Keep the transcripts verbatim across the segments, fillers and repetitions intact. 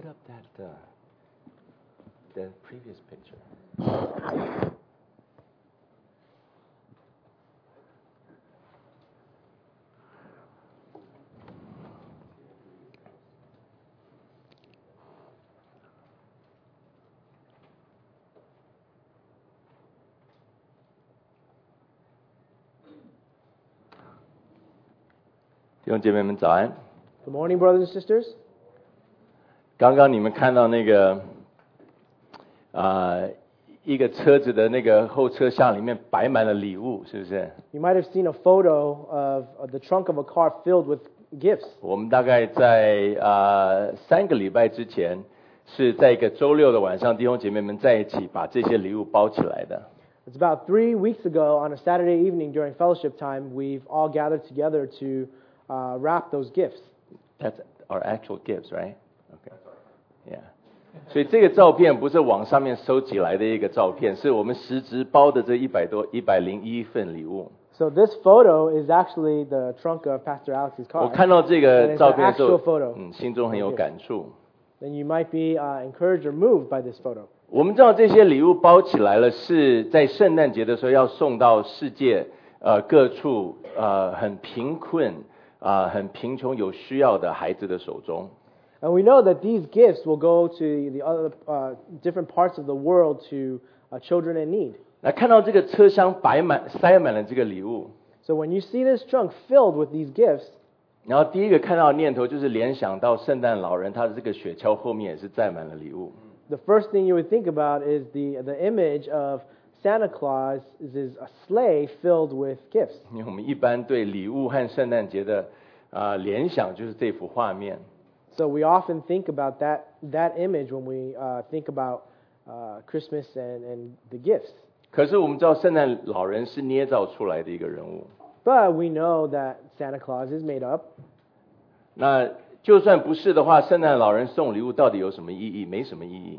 put up that uh, the previous picture.弟兄姐妹们早安。 Good morning, brothers and sisters. 刚刚你们看到那个啊、呃、一个车子的那个后车厢里面摆满了礼物，是不是？ You might have seen a photo of, of the trunk of a car filled with gifts. 我们大概在啊、呃、三个礼拜之前，是在一个周六的晚上，弟兄姐妹们在一起把这些礼物包起来的。 It's about three weeks ago on a Saturday evening during fellowship time, we've all gathered together to uh, wrap those gifts. That's our actual gifts, right? Okay. Yeah. 所以这个照片不是网上面收集来的一个照片，是我们实质包的这一百多、一百零一份礼物。 So this photo is actually the trunk of Pastor Alex's car. 我看到这个照片的时候 And it's an actual photo. 嗯，心中很有感触。 Then you might be uh, encouraged or moved by this photo. 我们知道这些礼物包起来了，是在圣诞节的时候要送到世界呃各处呃很贫困啊、呃、很贫穷有需要的孩子的手中。 And we know that these gifts will go to the other uh, different parts of the world to uh, children in need. 来看到这个车厢摆满塞满了这个礼物。 So when you see this trunk filled with these gifts, 然后第一个看到的念头就是联想到圣诞老人，他的这个雪橇后面也是载满了礼物。 the first thing you would think about is the the image of Santa Claus is a sleigh filled with gifts. 因为我们一般对礼物和圣诞节的啊、呃、联想就是这幅画面。 So we often think about that that image when we uh, think about uh, Christmas and, and the gifts. 可是我们知道圣诞老人是捏造出来的一个人物。 But we know that Santa Claus is made up. 那就算不是的话，圣诞老人送礼物到底有什么意义？没什么意义。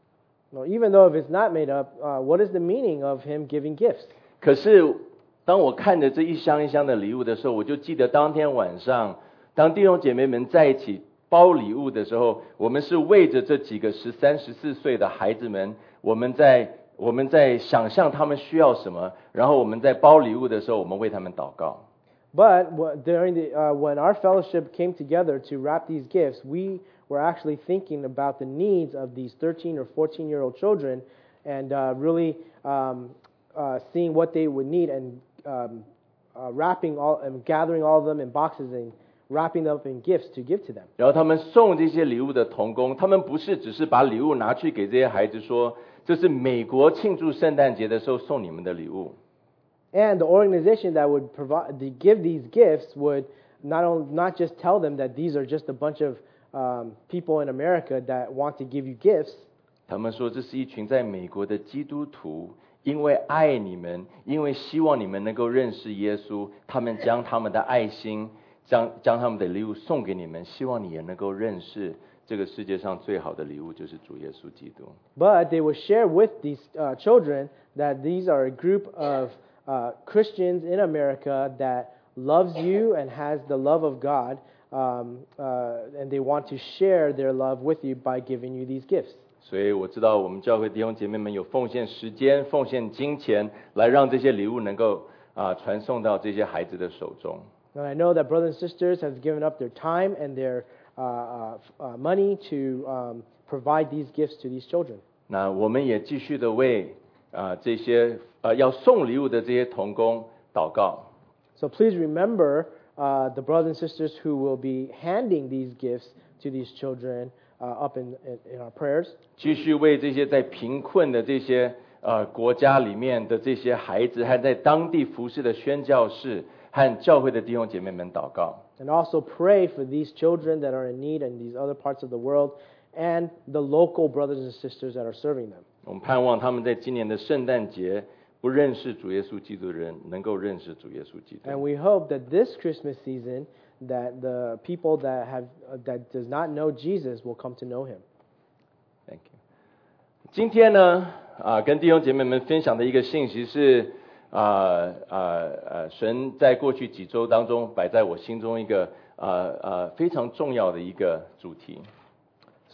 No, even though if it's not made up, uh, what is the meaning of him giving gifts? 可是当我看着这一箱一箱的礼物的时候，我就记得当天晚上，当弟兄姐妹们在一起包礼物的时候，我们是为着这几个十三、十四岁的孩子们，我们在我们在想象他们需要什么，然后我们在包礼物的时候，我们为他们祷告。 But during the uh, when our fellowship came together to wrap these gifts, we were actually thinking about the needs of these thirteen or fourteen year old children, and uh, really um, uh, seeing what they would need and um, uh, wrapping all and gathering all of them in boxes and wrapping them up in gifts to give to them. 然后他们送这些礼物的童工，他们不是只是把礼物拿去给这些孩子说，这是美国庆祝圣诞节的时候送你们的礼物。 And the organization that would provide, to give these gifts would not only, not just tell them that these are just a bunch of um, people in America that want to give you gifts. 他们说这是一群在美国的基督徒，因为爱你们，因为希望你们能够认识耶稣，他们将他们的爱心，将将他们的礼物送给你们，希望你也能够认识这个世界上最好的礼物就是主耶稣基督。 But they would share with these uh, children that these are a group of uh, Christians in America that loves you and has the love of God, um, uh, and they want to share their love with you by giving you these gifts. 所以我知道我们教会弟兄姐妹们有奉献时间、奉献金钱，来让这些礼物能够啊、传送到这些孩子的手中。 And I know that brothers and sisters have given up their time and their uh, uh, uh, money to um, provide these gifts to these children. 那我们也继续的为啊、这些呃要送礼物的这些童工祷告。 So please remember uh, the brothers and sisters who will be handing these gifts to these children uh, up in, in, in our prayers. 继续为这些在贫困的这些呃国家里面的这些孩子，和在当地服侍的宣教士和教会的弟兄姐妹们祷告。 And also pray for these children that are in need in these other parts of the world and the local brothers and sisters that are serving them. 我们盼望他们在今年的圣诞节，不认识主耶稣基督的人能够认识主耶稣基督。 And we hope that this Christmas season that the people that have uh, that does not know Jesus will come to know him. Thank you. 今天呢，啊，跟弟兄姐妹们分享的一个信息是，啊啊啊，神在过去几周当中摆在我心中一个啊啊非常重要的一个主题。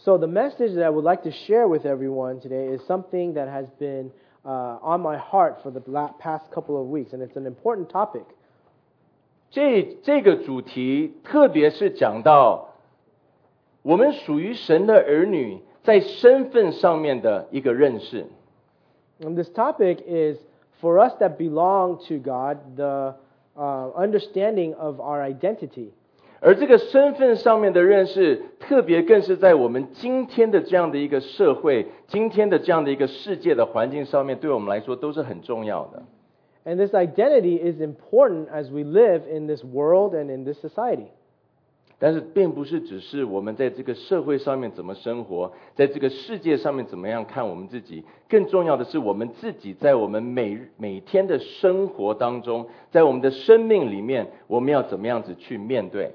So the message that I would like to share with everyone today is something that has been uh, on my heart for the past couple of weeks, and it's an important topic. 这这个主题特别是讲到我们属于神的儿女在身份上面的一个认识。 And this topic is for us that belong to God, the uh, understanding of our identity. 而这个身份上面的认识，特别更是在我们今天的这样的一个社会，今天的这样的一个世界的环境上面，对我们来说都是很重要的。 And this identity is important as we live in this world and in this society. 但是并不是只是我们在这个社会上面怎么生活，在这个世界上面怎么样看我们自己，更重要的是我们自己在我们每每天的生活当中，在我们的生命里面，我们要怎么样子去面对。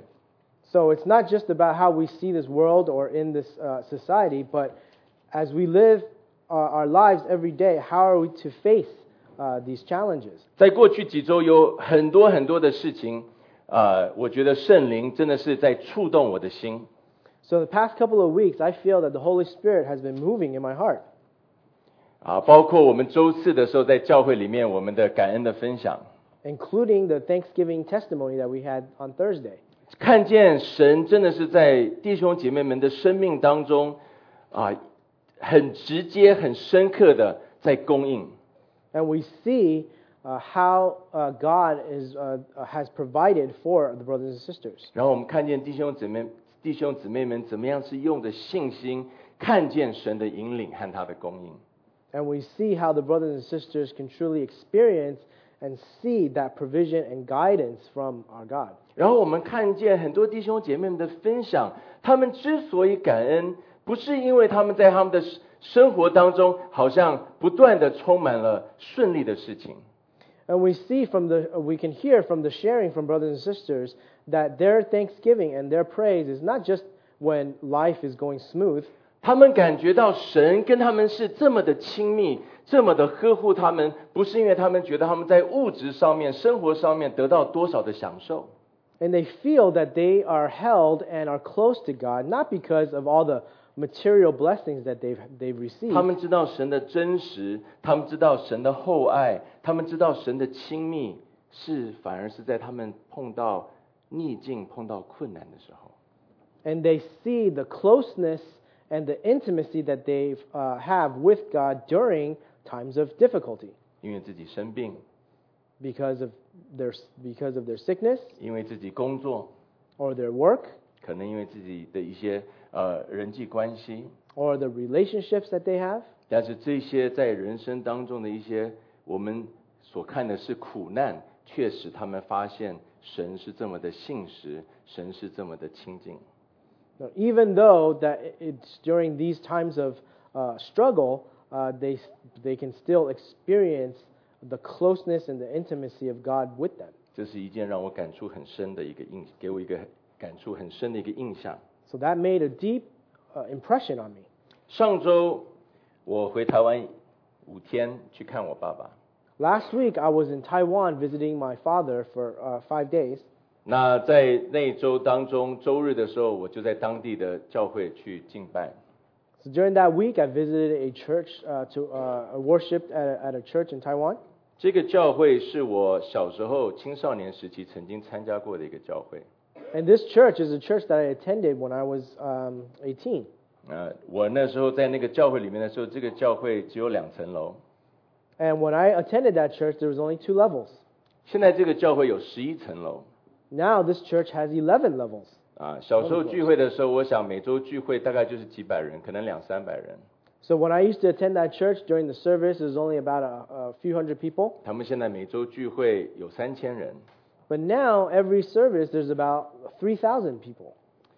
So it's not just about how we see this world or in this uh, society, but as we live uh, our lives every day, how are we to face uh, these challenges? 在过去几周有很多很多的事情，呃，我觉得圣灵真的是在触动我的心。 So the past couple of weeks, I feel that the Holy Spirit has been moving in my heart. 啊，包括我们周四的时候在教会里面我们的感恩的分享， Including the Thanksgiving testimony that we had on Thursday. 看见神真的是在弟兄姐妹们的生命当中啊，很直接、很深刻的在供应。 And we see uh, how uh, God is, uh, has provided for the brothers and sisters. 然后我们看见弟兄姊妹、弟兄姊妹们怎么样是用着信心看见神的引领和他的供应。 And we see how the brothers and sisters can truly experience and see that provision and guidance from our God. 然后我们看见很多弟兄姐妹们的分享，他们之所以感恩，不是因为他们在他们的生活当中好像不断的充满了顺利的事情。 And we see from the, we can hear from the sharing from brothers and sisters that their thanksgiving and their praise is not just when life is going smooth. 他们感觉到神跟他们是这么的亲密，这么的呵护他们，不是因为他们觉得他们在物质上面、生活上面得到多少的享受。 And they feel that they are held and are close to God, not because of all the material blessings that they've, they've received. 他们知道神的真实，他们知道神的厚爱，他们知道神的亲密，是反而是在他们碰到逆境、碰到困难的时候。 And they see the closeness and the intimacy that they uh, have with God during times of difficulty. 因为自己生病， Because of their, because of their sickness 因为自己工作， or their work 可能因为自己的一些呃人际关系， or the relationships that they have. 但是这些在人生当中的一些我们所看的是苦难，却使他们发现神是这么的信实，神是这么的亲近。 Now, even though that it's during these times of uh, struggle, uh, they they can still experience the closeness and the intimacy of God with them. 这是一件让我感触很深的一个印，给我一个感触很深的一个印象。 So that made a deep uh, impression on me. 上周我回台湾五天去看我爸爸。 Last week, I was in Taiwan visiting my father for uh, five days. 那在那一周当中，周日的时候，我就在当地的教会去敬拜。 So during that week, I visited a church uh, to uh, worship at a, at a church in Taiwan. 这个教会是我小时候青少年时期曾经参加过的一个教会。 And this church is a church that I attended when I was um, eighteen. 呃，我那时候在那个教会里面的时候，这个教会只有两层楼。 And when I attended that church, there was only two levels. 现在这个教会有十一层楼。 Now this church has eleven levels. 啊，小时候聚会的时候，我想每周聚会大概就是几百人，可能两三百人。 So when I used to attend that church during the service, it was only about a, a few hundred people. 他们现在每周聚会有三千人。 But now every service, there's about three thousand people.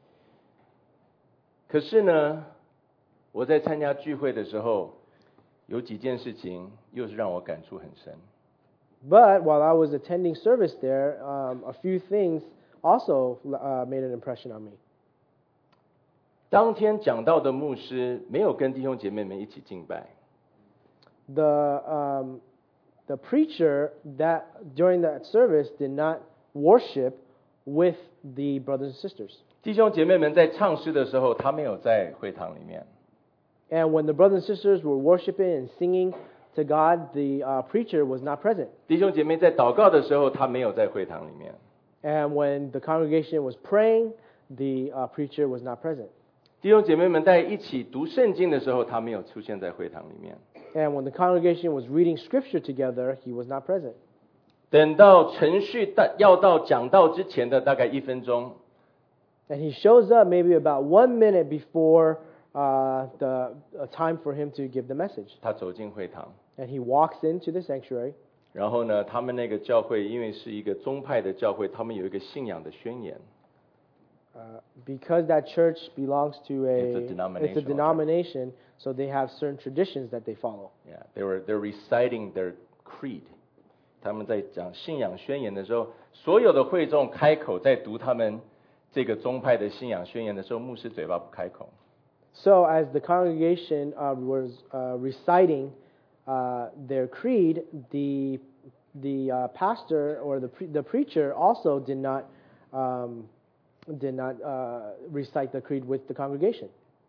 可是呢，我在参加聚会的时候，有几件事情又是让我感触很深。 But while I was attending service there, um, a few things also uh, made an impression on me. 当天讲道的牧师没有跟弟兄姐妹们一起敬拜， The um, the preacher that during that service did not worship with the brothers and sisters. 弟兄姐妹们在唱诗的时候，他没有在会堂里面。 And when the brothers and sisters were worshiping and singing to God, the uh, preacher was not present. 弟兄姐妹在祷告的时候，他没有在会堂里面。 And when the congregation was praying, the uh, preacher was not present. 弟兄姐妹们在一起读圣经的时候，他没有出现在会堂里面。 And when the congregation was reading scripture together, he was not present. 等到程序到要到讲道之前的大概一分钟， And he shows up maybe about one minute before uh, the uh, time for him to give the message. 他走进会堂， And he walks into the sanctuary. 然后呢，他们那个教会因为是一个宗派的教会，他们有一个信仰的宣言。 Uh, because that church belongs to a, It's a denominational it's a denomination, so they have certain traditions that they follow. Yeah, they were they're reciting their creed. 他们在讲信仰宣言的时候，所有的会众开口在读他们这个宗派的信仰宣言的时候，牧师嘴巴不开口。 So as the congregation uh, was uh, reciting uh, their creed, the the uh, pastor or the pre- the preacher also did not um, did not uh, recite the creed with the congregation.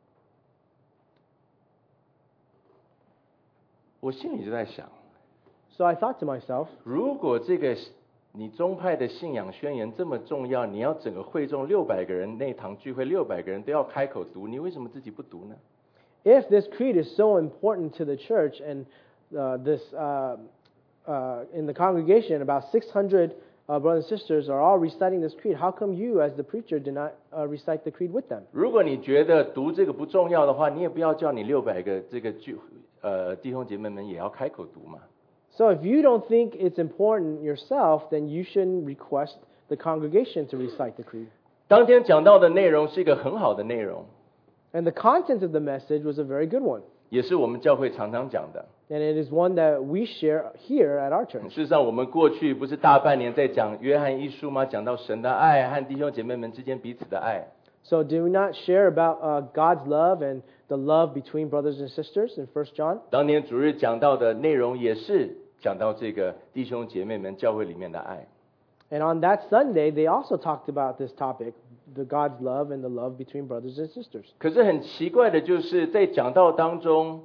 我心里就在想， So I thought to myself, 如果这个你宗派的信仰宣言这么重要，你要整个会众六百个人那堂聚会六百个人都要开口读，你为什么自己不读呢？ if this creed is so important to the church and uh, this uh, uh, in the congregation about six hundred uh, brothers and sisters are all reciting this creed, how come you as the preacher did not uh, recite the creed with them? 如果你觉得读这个不重要的话，你也不要叫你六百个这个聚呃弟兄姐妹们也要开口读嘛。 So if you don't think it's important yourself, then you shouldn't request the congregation to recite the creed. 当天讲到的内容是一个很好的内容， And the content of the message was a very good one. 也是我们教会常常讲的。 And it is one that we share here at our church. 事实上，我们过去不是大半年在讲约翰一书吗？讲到神的爱和弟兄姐妹们之间彼此的爱。 So do we not share about uh, God's love and the love between brothers and sisters in First John? 当年主日讲到的内容也是讲到这个弟兄姐妹们教会里面的爱。 And on that Sunday, they also talked about this topic, the God's love and the love between brothers and sisters. 可是很奇怪的就是在讲道当中，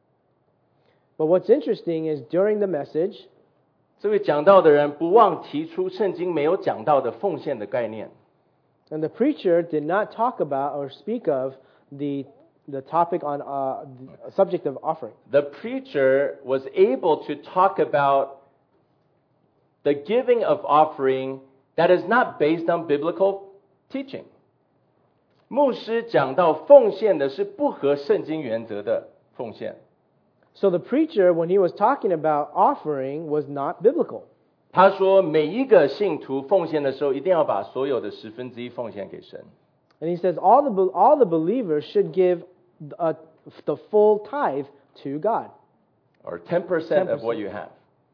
But what's interesting is during the message, 这位讲道的人不忘提出圣经没有讲到的奉献的概念。 and the preacher did not talk about or speak of the the topic on uh, the subject of offering. The preacher was able to talk about the giving of offering that is not based on biblical teaching. 牧师讲到奉献的是不合圣经原则的奉献。 So the preacher, when he was talking about offering, was not biblical. 他说，每一个信徒奉献的时候，一定要把所有的十分之一奉献给神。 And he says all the be- all the believers should give uh, the full tithe to God. Or ten percent of what you have.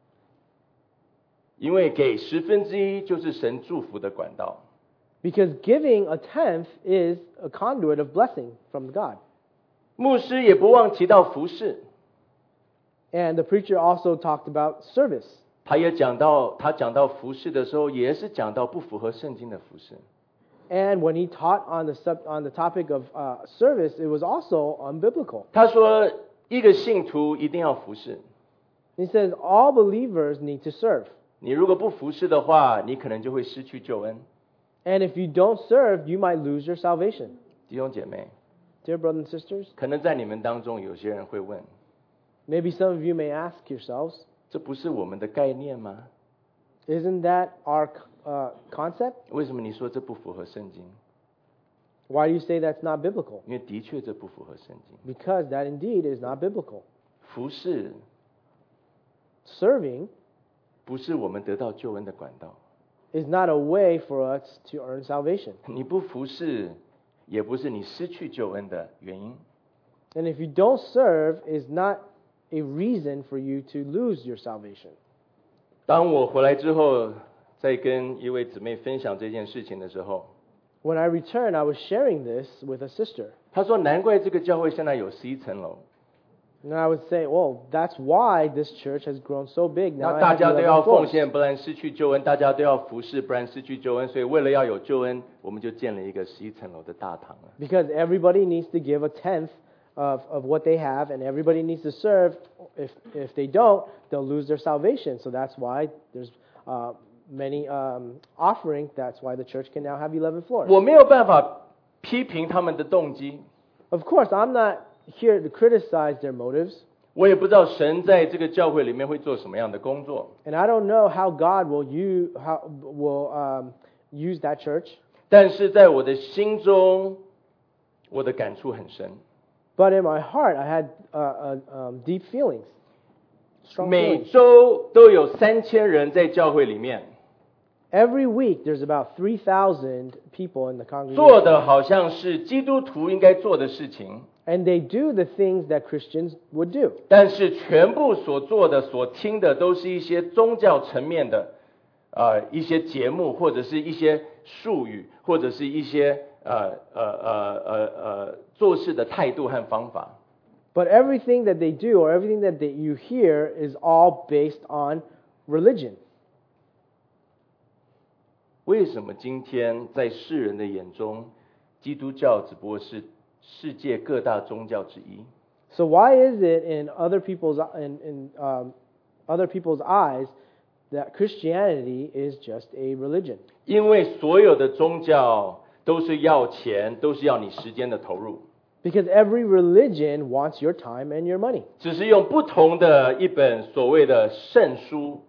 因为给十分之一就是神祝福的管道。 Because giving a tenth is a conduit of blessing from God. 牧师也不忘提到服事， And the preacher also talked about service. 他也讲到，他讲到服事的时候，也是讲到不符合圣经的服事。 And when he taught on the sub, on the topic of uh, service, it was also unbiblical. 他说，一个信徒一定要服事。 He says all believers need to serve. 你如果不服事的话，你可能就会失去救恩。 And if you don't serve, you might lose your salvation. 弟兄姐妹， Dear brothers and sisters, 可能在你们当中有些人会问： maybe some of you may ask yourselves, 这不是我们的概念吗？ isn't that our uh, concept? 为什么你说这不符合圣经？ Why do you say that's not biblical? 因为的确这不符合圣经。 Because that indeed is not biblical. 服事 Serving 不是我们得到救恩的管道。 is not a way for us to earn salvation. 你不服事，也不是你失去救恩的原因。 And if you don't serve, is not a reason for you to lose your salvation. 当我回来之后，在跟一位姊妹分享这件事情的时候， When I returned, I was sharing this with a sister. 她说：“难怪这个教会现在有十一层楼。 And I would say, well, that's why this church has grown so big. Now 那 it 大 has 家都 eleven 要奉 floors. 献，不然失去救恩；大家都要服侍，不然失去救恩。所以为了要有救恩，我们就建了一个十一层楼的大堂了。 Because everybody needs to give a tenth of, of what they have, and everybody needs to serve. If if they don't, they'll lose their salvation. So that's why there's uh, many um, offering. That's why the church can now have eleven floors. 我没有办法批评他们的动机， Of course, I'm not here to criticize their motives, 我也不知道神在这个教会里面会做什么样的工作。 and I don't know how God will you how will um, use that church. 但是在我的心中，我的感触很深。 But in my heart, I had uh, uh, um, deep feelings, strong 每 feelings. 周都有三千人在教会里面， Every week, there's about three thousand people in the 做 congregation, 的好像是基督徒应该做的事情， and they do the things that Christians would do. 但是全部所做的、所听的，都是一些宗教层面的，呃，一些节目，或者是一些术语，或者是一些呃呃呃呃呃做事的态度和方法。 But everything that they do, or everything that they, you hear, is all based on religion. 为什么今天在世人的眼中，基督教只不过是世界各大宗教之一？ So why is it in other people's in, in um, other people's eyes that Christianity is just a religion? 因为所有的宗教都是要钱，都是要你时间的投入， Because every religion wants your time and your money. 只是用不同的一本所谓的圣书，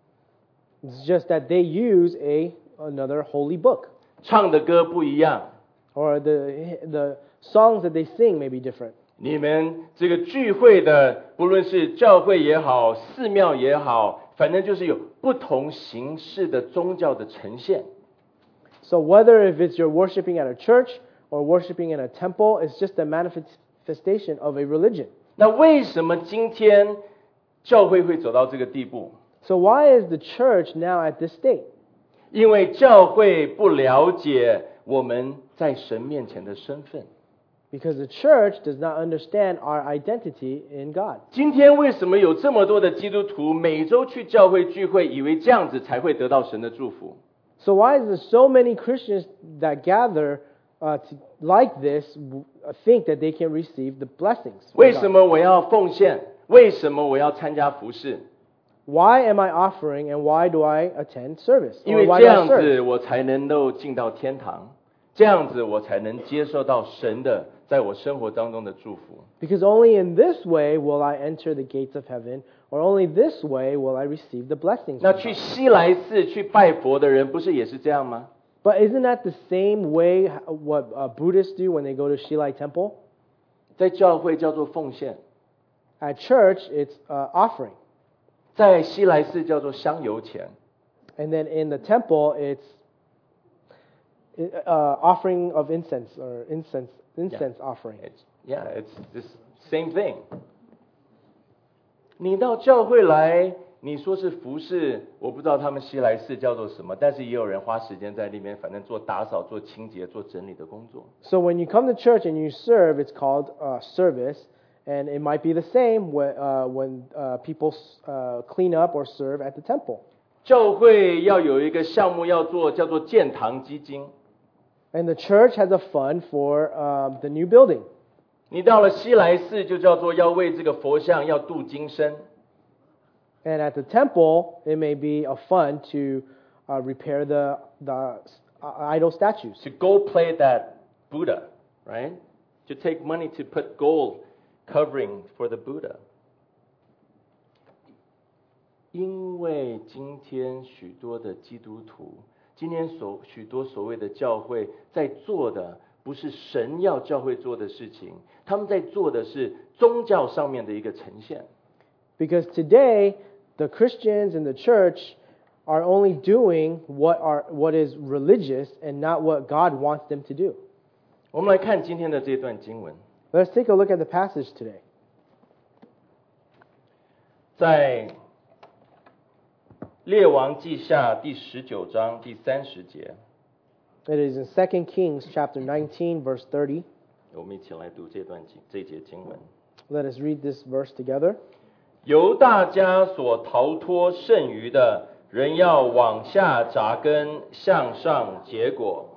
It's just that they use a another holy book, 唱的歌不一样。 or the the songs that they sing may be different. 你们这个聚会的，不论是教会也好，寺庙也好，反正就是有不同形式的宗教的呈现。 So whether if it's you're worshiping at a church or worshiping in a temple, it's just a manifestation of a religion. 那为什么今天教会会走到这个地步？ So why is the church now at this state? 因为教会不了解我们在神面前的身份。 Because the church does not understand our identity in God. 今天为什么有这么多的基督徒每周去教会聚会，以为这样子才会得到神的祝福？ So why is there so many Christians that gather uh, to, like this w- uh, think that they can receive the blessings? from 为 God? 什么我要奉献？为什么我要参加服事？ Why am I offering and why do I attend service? 因 Or 为 why 这 do I 样 serve? 子我才能够进到天堂，这样子我才能接受到神的在我生活当中的祝福。 Because only in this way will I enter the gates of heaven, or only this way will I receive the blessings. 那 from 去 God. 西来寺去拜佛的人，不是也是这样吗？ But isn't that the same way h- what uh, Buddhists do when they go to Shilai Temple? 在教会叫做奉献， At church, it's uh, offering. 在西来寺叫做香油钱。 And then in the temple, it's uh, offering of incense or incense incense offering. It's, yeah, it's this same thing. 你到教会来，你说是服侍，我不知道他们西来寺叫做什么，但是也有人花时间在那边，反正做打扫、做清洁、做整理的工作。 So when you come to church and you serve, it's called uh, service, and it might be the same when, uh, when uh, people uh, clean up or serve at the temple. 教会要有一个项目要做，叫做建堂基金。 And the church has a fund for um, the new building. 你到了西来寺，就叫做要为这个佛像要镀金身。 And at the temple, it may be a fund to uh, repair the, the uh, idol statues. To gold plate that Buddha, right? To take money to put gold covering for the Buddha. 因为今天许多的基督徒，今天所许多所谓的教会在做的，不是神要教会做的事情，他们在做的是宗教上面的一个呈现。 Because today, the Christians in the church are only doing what are what is religious and not what God wants them to do. 我们来看今天的这段经文， Let's take a look at the passage today. 在列王记下第十九章第三十节， It is in Second Kings chapter nineteen, verse thirty. 我们一起来读这段经这节经文。 Let us read this verse together. 由大家所逃脱剩余的，人要往下扎根，向上结果。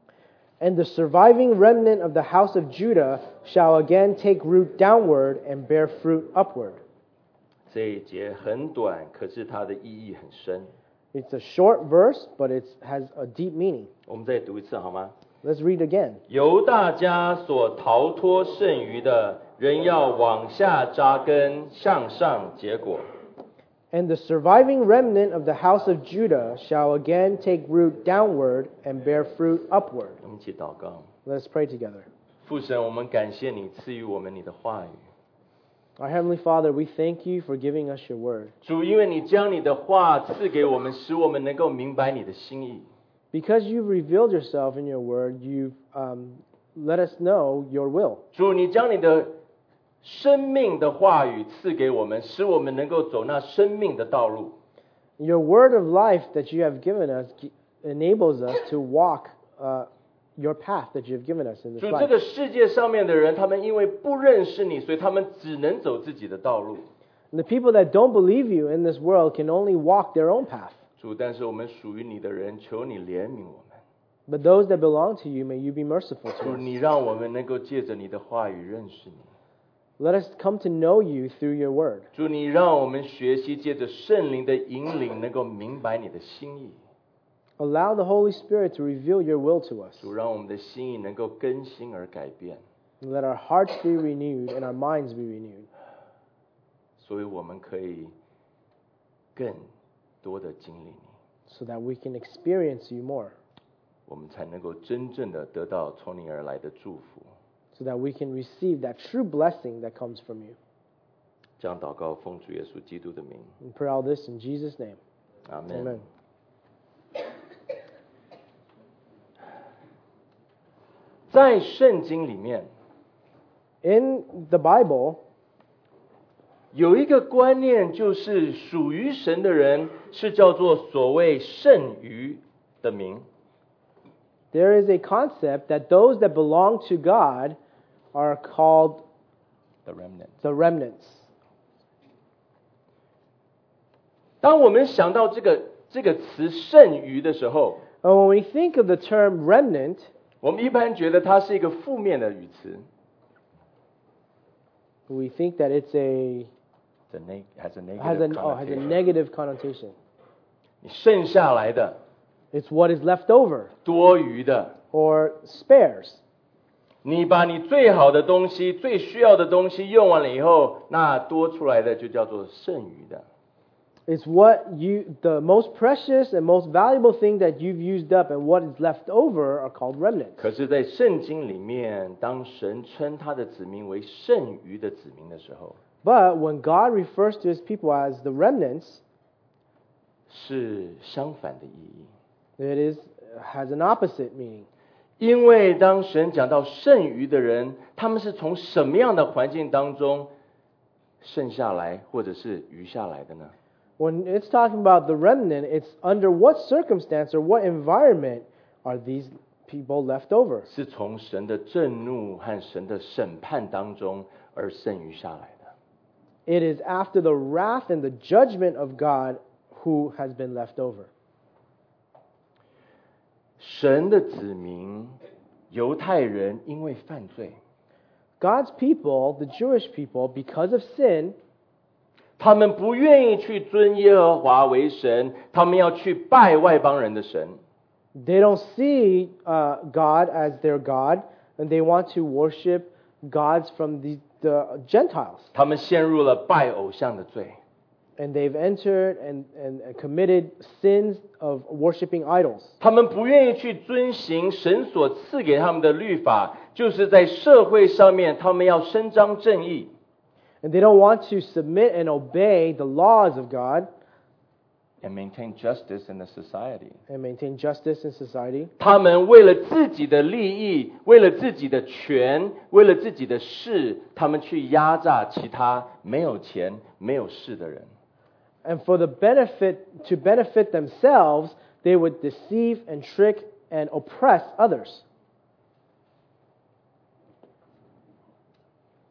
And the surviving remnant of the house of Judah shall again take root downward and bear fruit upward. 这一节很短，可是它的意义很深。 It's a short verse, but it has a deep meaning. 我们再读一次好吗？ Let's read again. 由大家所逃脱剩余的，人要往下扎根，向上结果。 And the surviving remnant of the house of Judah shall again take root downward and bear fruit upward. 我们一起祷告。 Let us pray together. 父神，我们感谢你赐予我们你的话语。 Our Heavenly Father, we thank you for giving us your word. 主，因为你将你的话赐给我们，使我们能够明白你的心意。 Because you've revealed yourself in your word, you've um, let us know your will. 主，你将你的生命的话语赐给我们，使我们能够走那生命的道路。 Your word of life that you have given us g- enables us to walk uh, your path that you have given us in this 主， life. 这个世界上面的人，他们因为不认识你，所以他们只能走自己的道路。 And the people that don't believe you in this world can only walk their own path. 主，但是我们属于你的人，求你怜悯我们。 But those that belong to you, may you be merciful 主， to 你 us. 让我们能够借着你的话语认识你。 Let us come to know you through your word. 主，你让我们学习借着圣灵的引领，能够明白你的心意。 Allow the Holy Spirit to reveal your will to us. 主，让我们的心意能够更新而改变， Let our hearts be renewed and our minds be renewed, 所以我们可以更多的经历你， so that we can experience you more, 我们才能够真正的得到从你而来的祝福。 so that we can receive that true blessing that comes from you. 这样祷告，奉主耶稣基督的名， We pray all this in Jesus' name. 阿门。 Amen. 在圣经里面 In the Bible, 有一个观念，就是属于神的人是叫做所谓剩余的名。 there is a concept that those that belong to God are called The remnant。 the remnants. 当我们想到这个这个词剩余的时候， And when we think of the term remnant, 我们一般觉得它是一个负面的语词。 we think that it's a The neg has a negative has a oh, has a connotation. negative connotation. 你剩下来的、 It's what is left over 多余的， or spares. 你把你最好的东西、最需要的东西用完了以后，那多出来的就叫做剩余的。 It's what you, the most precious and most valuable thing that you've used up, and what is left over are called remnants. 可是，在圣经里面，当神称他的子民为剩余的子民的时候， But when God refers to His people as the remnants, 是相反的意义。 it is has an opposite meaning. 因为当神讲到剩余的人，他们是从什么样的环境当中剩下来，或者是余下来的呢？ When it's talking about the remnant, it's under what circumstance or what environment are these people left over? 是从神的震怒和神的审判当中而剩余下来的。 It is after the wrath and the judgment of God who has been left over. 神的子民，犹太人因为犯罪， God's people, the Jewish people, because of sin, 他们不愿意去尊耶和华为神，他们要去拜外邦人的神。 they don't see uh, God as their God, and they want to worship gods from the, the Gentiles. 他们陷入了拜偶像的罪。 And they've entered and, and, and committed sins of worshiping idols. 他们不愿意去遵行神所赐给他们的律法，就是在社会上面，他们要伸张正义。 And they don't want to submit and obey the laws of God And maintain justice in the society. and maintain justice in society. 他们为了自己的利益，为了自己的权，为了自己的事，他们去压榨其他没有钱、没有势的人。 And for the benefit, to benefit themselves, they would deceive and trick and oppress others.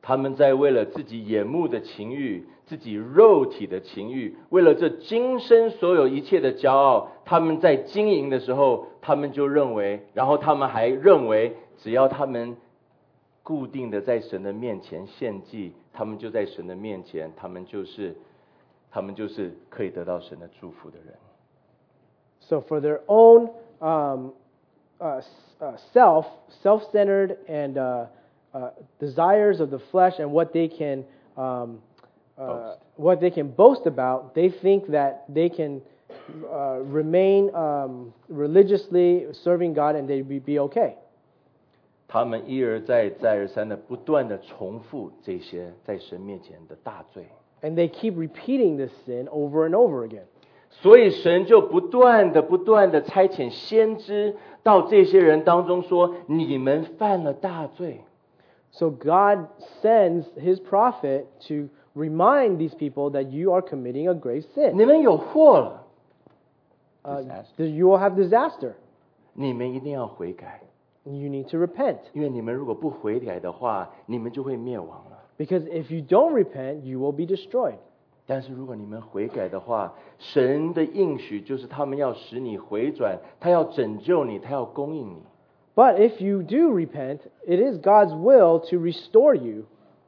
他们在为了自己眼目的情欲、自己肉体的情欲，为了这今生所有一切的骄傲，他们在经营的时候，他们就认为，然后他们还认为，只要他们固定的在神的面前献祭，他们就在神的面前，他们就是他们就是可以得到神的祝福的人。 So for their own um, uh, uh, self, self-centered and uh, uh, desires of the flesh and what they can um, uh, what they can boast about, they think that they can uh, remain um, religiously serving God and they be, be okay. 他们一而再、再而三的不断的重复这些在神面前的大罪， And they keep repeating this sin over and over again. 所以神就不断的、不断的差遣先知到这些人当中说：你们犯了大罪。 So God sends His prophet to remind these people that you are committing a grave sin. 你们有祸了， Uh, Disaster. that you will have disaster. 你们一定要悔改， You need to repent. 因为你们如果不悔改的话，你们就会灭亡了。 Because if you don't repent, you will be destroyed. 但是如果你们悔改的话，神的应许就是他们要使你回转，他要拯救你，他要供应你。 But if you do repent, it is God's will to restore you.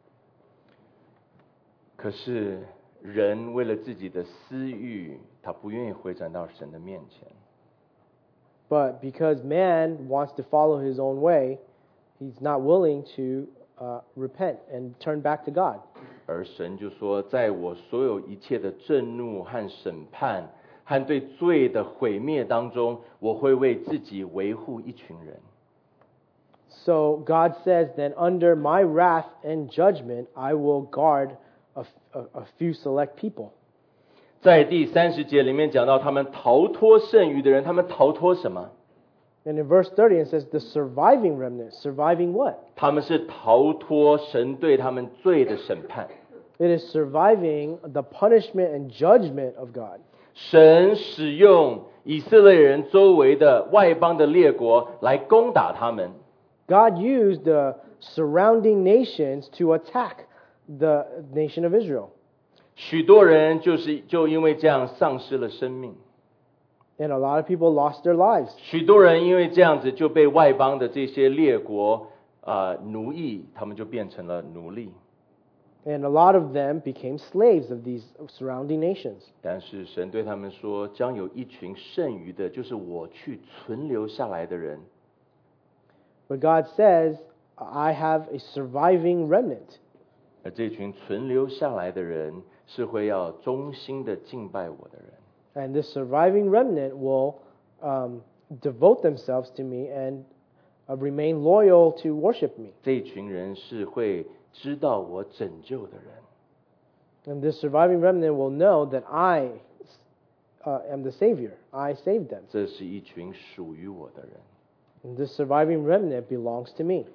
可是人为了自己的私欲，他不愿意回转到神的面前。 But because man wants to follow his own way, he's not willing to uh, repent and turn back to God. 而神就说，在我所有一切的震怒和审判和对罪的毁灭当中，我会为自己维护一群人。 So God says, then under my wrath and judgment, I will guard a, a, a few select people. 在第三十节里面讲到，他们逃脱剩余的人，他们逃脱什么？ And in verse thirty, it says, the surviving remnant. Surviving what? 他们是逃脱神对他们罪的审判。 It is surviving the punishment and judgment of God. 神使用以色列人周围的外邦的列国来攻打他们。 God used the surrounding nations to attack the nation of Israel. 许多人就是就因为这样丧失了生命， And a lot of people lost their lives. 许多人因为这样子就被外邦的这些列国啊、呃奴役，他们就变成了奴隶。 And a lot of them became slaves of these surrounding nations. 但是神对他们说，将有一群剩余的，就是我去存留下来的人。 But God says, I have a surviving remnant. 而这群存留下来的人，是会要忠心的敬拜我的人。 And this surviving remnant will um, devote themselves to me and uh, remain loyal to worship me. 这群人是会知道我拯救的人。 And this surviving remnant will know that I uh, am the Savior. I saved them. 这是一群属于我的人。 And this surviving remnant belongs to me.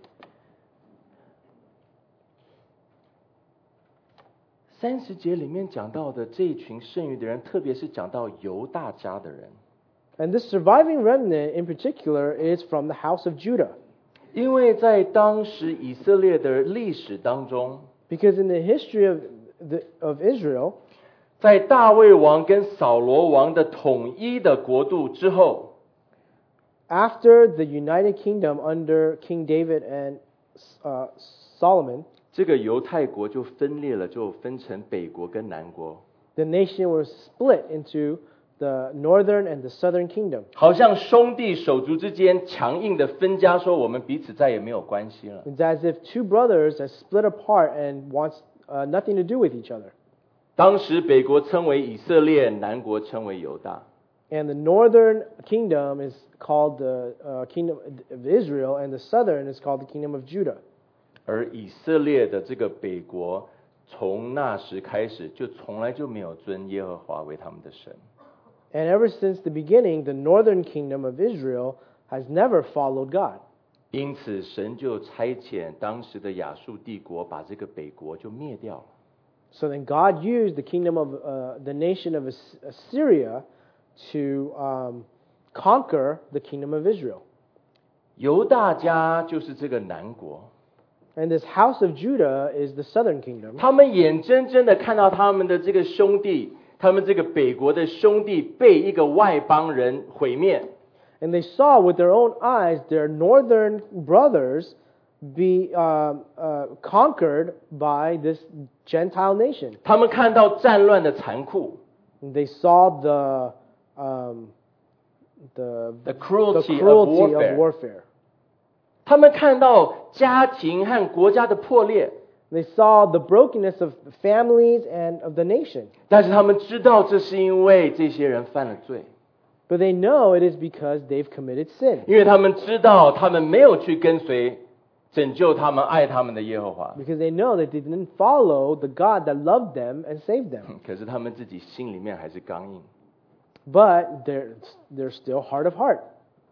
三十节里面讲到的这一群剩余的人，特别是讲到犹大家的人， And this surviving remnant in particular is from the house of Judah. 因为在当时以色列的历史当中， Because in the history of, the, of Israel, 在大卫王跟扫罗王的统一的国度之后， after the United Kingdom under King David and uh, Solomon, 这个犹太国就分裂了，就分成北国跟南国， the nation was split into the northern and the southern kingdom. 好像兄弟手足之间强硬的分家，说我们彼此再也没有关系了。 It's as if two brothers are split apart and wants uh, nothing to do with each other. 当时北国称为以色列，南国称为犹大。 And the northern kingdom is called the uh, kingdom of Israel, and the southern is called the kingdom of Judah. 而以色列的这个北国，从那时开始就从来就没有尊耶和华为他们的神。 And ever since the beginning, the northern kingdom of Israel has never followed God. 因此，神就差遣当时的亚述帝国，把这个北国就灭掉了。 So then God used the kingdom of uh, the nation of As- Assyria to um, conquer the kingdom of Israel. 犹大家就是这个南国， And this house of Judah is the southern kingdom. 他们眼睁睁的看到他们的这个兄弟，他们这个北国的兄弟被一个外邦人毁灭。 And they saw with their own eyes their northern brothers be uh, uh, conquered by this Gentile nation. 他们看到战乱的残酷。 And they saw the um, the The the cruelty, cruelty of of warfare. warfare. 他们看到家庭和国家的破裂， They saw the brokenness of families and of the nation. 但是他们知道这是因为这些人犯了罪， But they know it is because they've committed sin. 因为他们知道他们没有去跟随拯救他们、爱他们的耶和华， Because they know that they didn't follow the God that loved them and saved them. 可是他们自己心里面还是刚硬。 But they're, they're still hard of heart.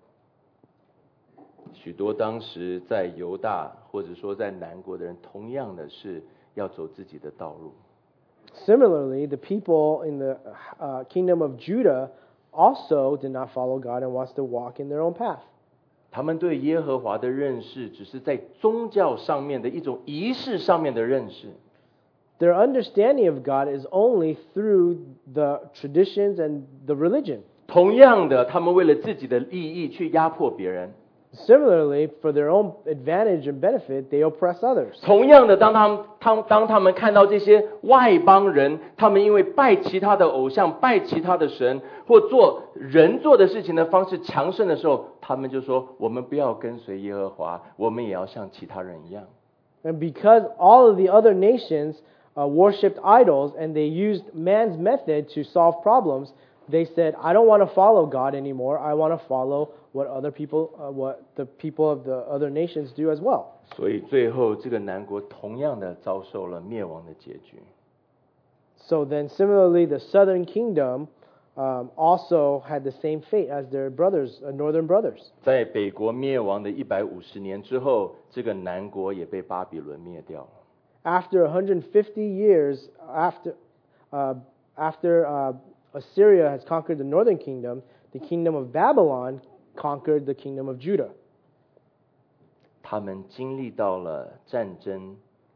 许多当时在犹大或者说在南国的人，同样的是要走自己的道路。 Similarly, the people in the uh, kingdom of Judah also did not follow God and wants to walk in their own path. 他们对耶和华的认识，只是在宗教上面的一种仪式上面的认识。 Their understanding of God is only through the traditions and the religion. 同样的，他们为了自己的利益去压迫别人。 Similarly, for their own advantage and benefit, they oppress others. 同样的，当他们当当他们看到这些外邦人，他们因为拜其他的偶像、拜其他的神，或做人做的事情的方式强盛的时候，他们就说：我们不要跟随耶和华，我们也要像其他人一样。 And because all of the other nations uh, worshipped idols and they used man's method to solve problems, they said, I don't want to follow God anymore. I want to follow what other people, uh, what the people of the other nations do as well. 所以最后，这个南国同样的遭受了灭亡的结局。 So then, similarly, the southern kingdom um, also had the same fate as their brothers, uh, northern brothers. 在北国灭亡的一百五十年之后，这个南国也被巴比伦灭掉了。 After one hundred fifty years, after uh, after uh, Assyria has conquered the northern kingdom, the kingdom of Babylon conquered the kingdom of Judah. 他们经历到了战争，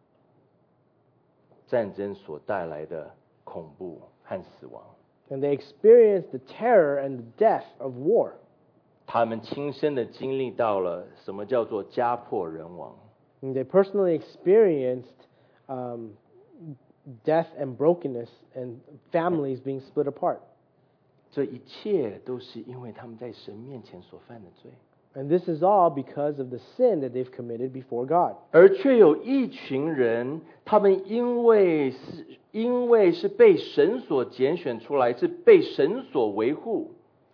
战争所带来的恐怖和死亡。 And they experienced the terror and the death of war. 他们亲身的经历到了什么叫做家破人亡。 And they personally experienced um, death and brokenness and families being split apart. 这一切都是因为他们在神面前所犯的罪。 And this is all because of the sin that they've committed before God. 而却有一群人，他们因为是因为是被神所拣选出来，是被神所维护，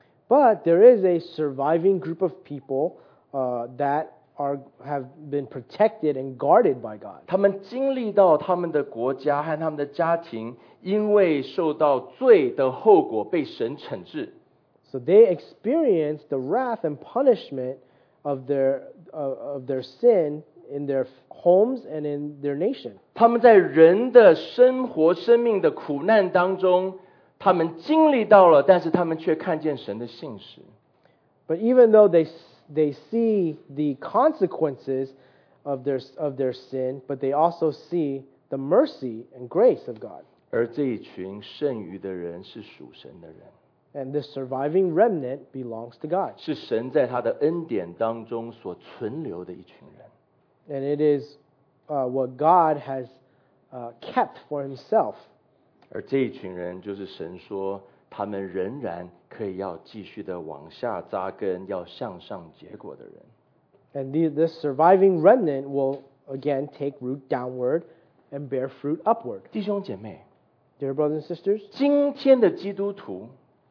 But there is a surviving group of people uh, that are have been protected and guarded by God. 他们经历到他们的国家和他们的家庭，因为受到罪的后果被神惩治。 So they experienced the wrath and punishment of their uh, of their sin in their homes and in their nation. 他们在人的生活、生命的苦难当中，他们经历到了，但是他们却看见神的信实。 But even though they they see the consequences of their of their sin, but they also see the mercy and grace of God. 而这一群剩余的人是属神的人， And this surviving remnant belongs to God. 是神在他的恩典当中所存留的一群人。 And it is uh, what God has uh, kept for himself. 而这一群人，就是神说他们仍然可以要继续的往下扎根，要向上结果的人。 And the, this surviving remnant will again take root downward and bear fruit upward. 弟兄姐妹， Dear brothers and sisters, 今天的基督徒，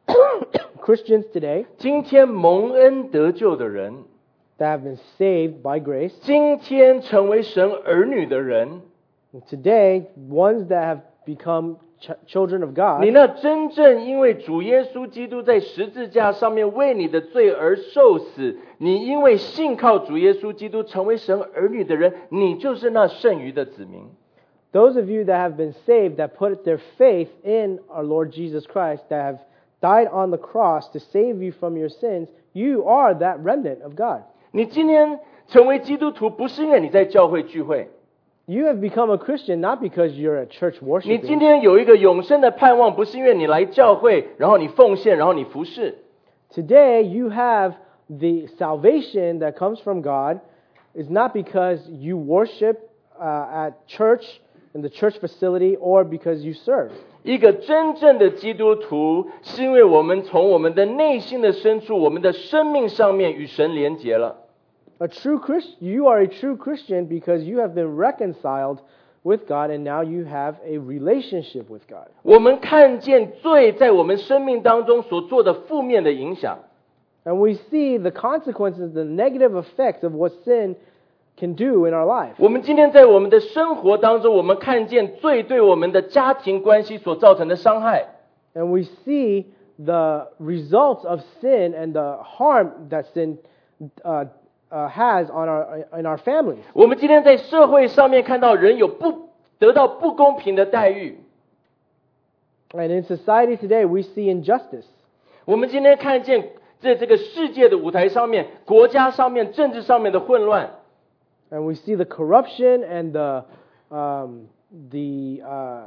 Christians today 今天蒙恩得救的人， that have been saved by grace, 今天成为神儿女的人， and today ones that have become ch- children of 你 God, 那真正因为主耶稣基督在十字架上面为你的罪而受死，你因为信靠主耶稣基督成为神儿女的人，你就是那剩余的子民。 those of you that have been saved, that put their faith in our Lord Jesus Christ, that have died on the cross to save you from your sins, you are that remnant of God. 你今天成为基督徒不是因为你在教会聚会， You have become a Christian not because you're at church 你今 worshiping. 天有一个永生的盼望，不是因为你来教会，然后你奉献，然后你服侍。 Today, you have the salvation that comes from God is not because you worship uh, at church, in the church facility, or because you serve. 一个真正的基督徒，是因为我们从我们的内心的深处，我们的生命上面与神连结了。 A true Christ, you are a true Christian because you have been reconciled with God and now you have a relationship with God. 我们看见罪在我们生命当中所做的负面的影响， And we see the consequences, the negative effects of what sin can do in our life. 我们今天在我们的生活当中，我们看见罪对我们的家庭关系所造成的伤害。 And we see the results of sin and the harm that sin uh, uh, has on our in our families. 我们今天在社会上面看到人有不得到不公平的待遇， And in society today, we see injustice. 我们今天看见在这个世界的舞台上面，国家上面、政治上面的混乱。 And we see the corruption and the um, the uh,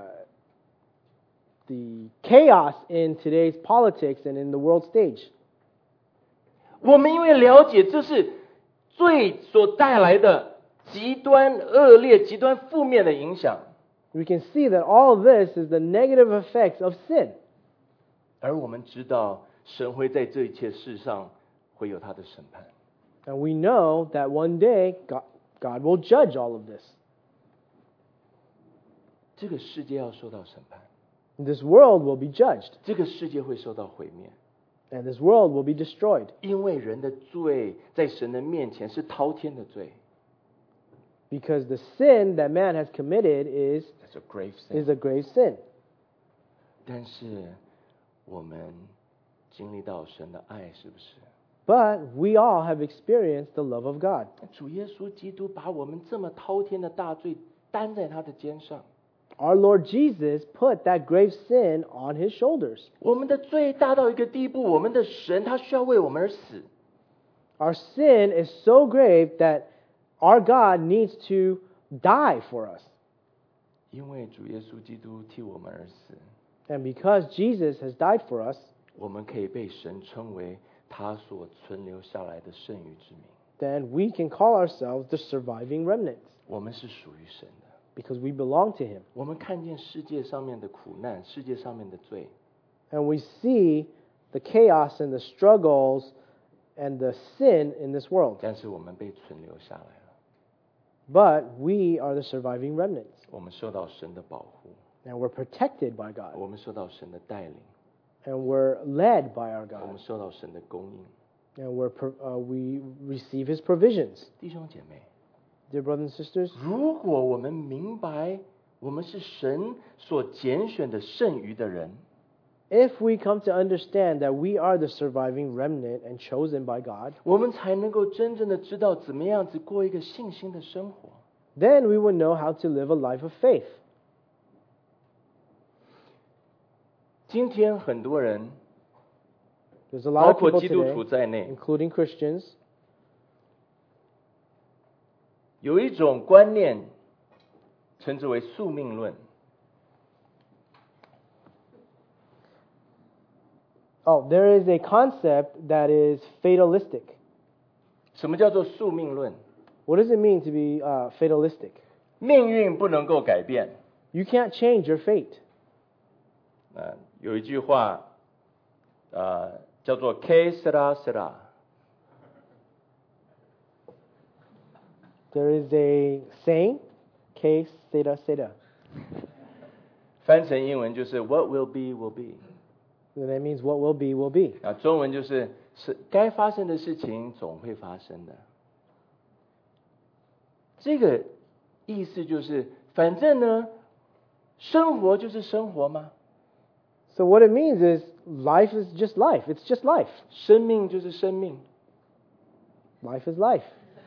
the chaos in today's politics and in the world stage. 我们因为了解这是罪所带来的极端恶劣、极端负面的影响， We can see that all of this is the negative effects of sin. 而我们知道神会在这一切事上会有他的审判。 And we know that one day God, God will judge all of this. 这个世界要受到审判， This world will be judged, 这个世界会受到毁灭， and this world will be destroyed 因为人的罪在神的面前是滔天的罪。 because the sin that man has committed is That's a grave sin. is a grave sin. 但是我们经历到神的爱，是不是？ But we all have experienced the love of God. 主耶稣基督把我们这么滔天的大罪担在他的肩上， Our Lord Jesus put that grave sin on his shoulders. 我们的罪大到一个地步，我们的神他需要为我们而死。 Our sin is so grave that our God needs to die for us. 因为主耶稣基督替我们而死， And because Jesus has died for us, 我们可以被神称为他所存留下来的剩余之民。 then we can call ourselves the surviving remnants 我们是属于神的。 because we belong to him. 我们看见世界上面的苦难，世界上面的罪， And we see the chaos and the struggles and the sin in this world. 但是我们被存留下来了， But we are the surviving remnants. 我们受到神的保护， And we're protected by God. 我们受到神的带领， And we're led by our 我们 God. 受到神的供应。 And we're, pro- uh, we receive his provisions. 弟兄姐妹， Dear brothers and sisters, 如果我们明白我们是神所拣选的剩余的人， if we come to understand that we are the surviving remnant and chosen by God, 我们才能够真正的知道怎么样子过一个信心的生活。 then we will know how to live a life of faith. 今天很多人， There's a 包 lot of 括 people 基督徒 today, 在内， including Christians, 有一种观念，称之为宿命论。 oh, there is a concept that is fatalistic. 什么叫做宿命论？ What does it mean to be uh, fatalistic? 命运不能够改变。 You can't change your fate. 呃，有一句话，呃，叫做 "que sera sera"， There is a saying, que sera sera. 翻成英文就是 "What will be will be"， And that means what will be, will be. 啊，中文就是是该发生的事情总会发生的。这个意思就是，反正呢，生活就是生活嘛， So what it means is life is just life. It's just life. 生命就是生命。 Life is life.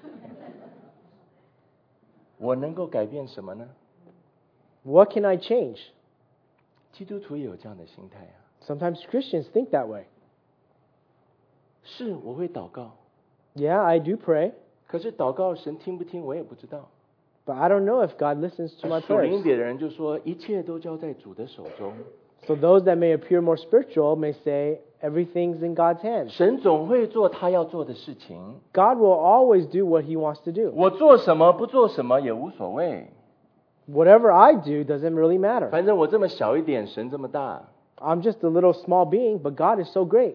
我能够改变什么呢？ What can I change? 基督徒也有这样的心态啊。 Sometimes Christians think that way. 是，我会祷告， Yeah, I do pray. 可是祷告神听不听我也不知道。 But I don't know if God listens to my 属灵 prayers. 点的人就说一切都交在主的手中， So those that may appear more spiritual may say everything's in God's hands. 神总会做他要做的事情， God will always do what He wants to do. 我做什么不做什么也无所谓， Whatever I do doesn't really matter. 反正我这么小一点，神这么大。 I'm just a little small being, but God is so great.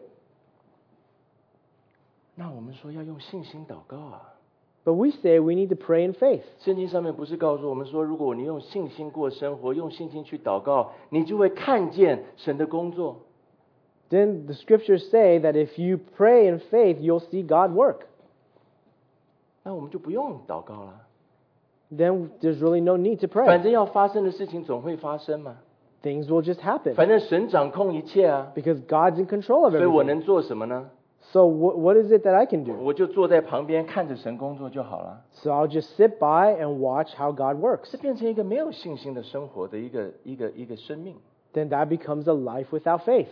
那我们说要用信心祷告啊。 But we say we need to pray in faith. 圣经上面不是告诉我们说，如果你用信心过生活，用信心去祷告，你就会看见神的工作。 Then the scriptures say that if you pray in faith, you'll see God work. 那我们就不用祷告了， Then there's really no need to 反 pray. 正要发生的事情总会发生嘛， Things will just happen 反正神掌控一切啊， because God's in control of 所以我 everything. 能做什么呢？ So what, what is it that I can do? 我就坐在旁边看着神工作就好了。 So I'll just sit by and watch how God works. 这变成一个没有信心的生活的一个一个一个生命。 Then that becomes a life without faith.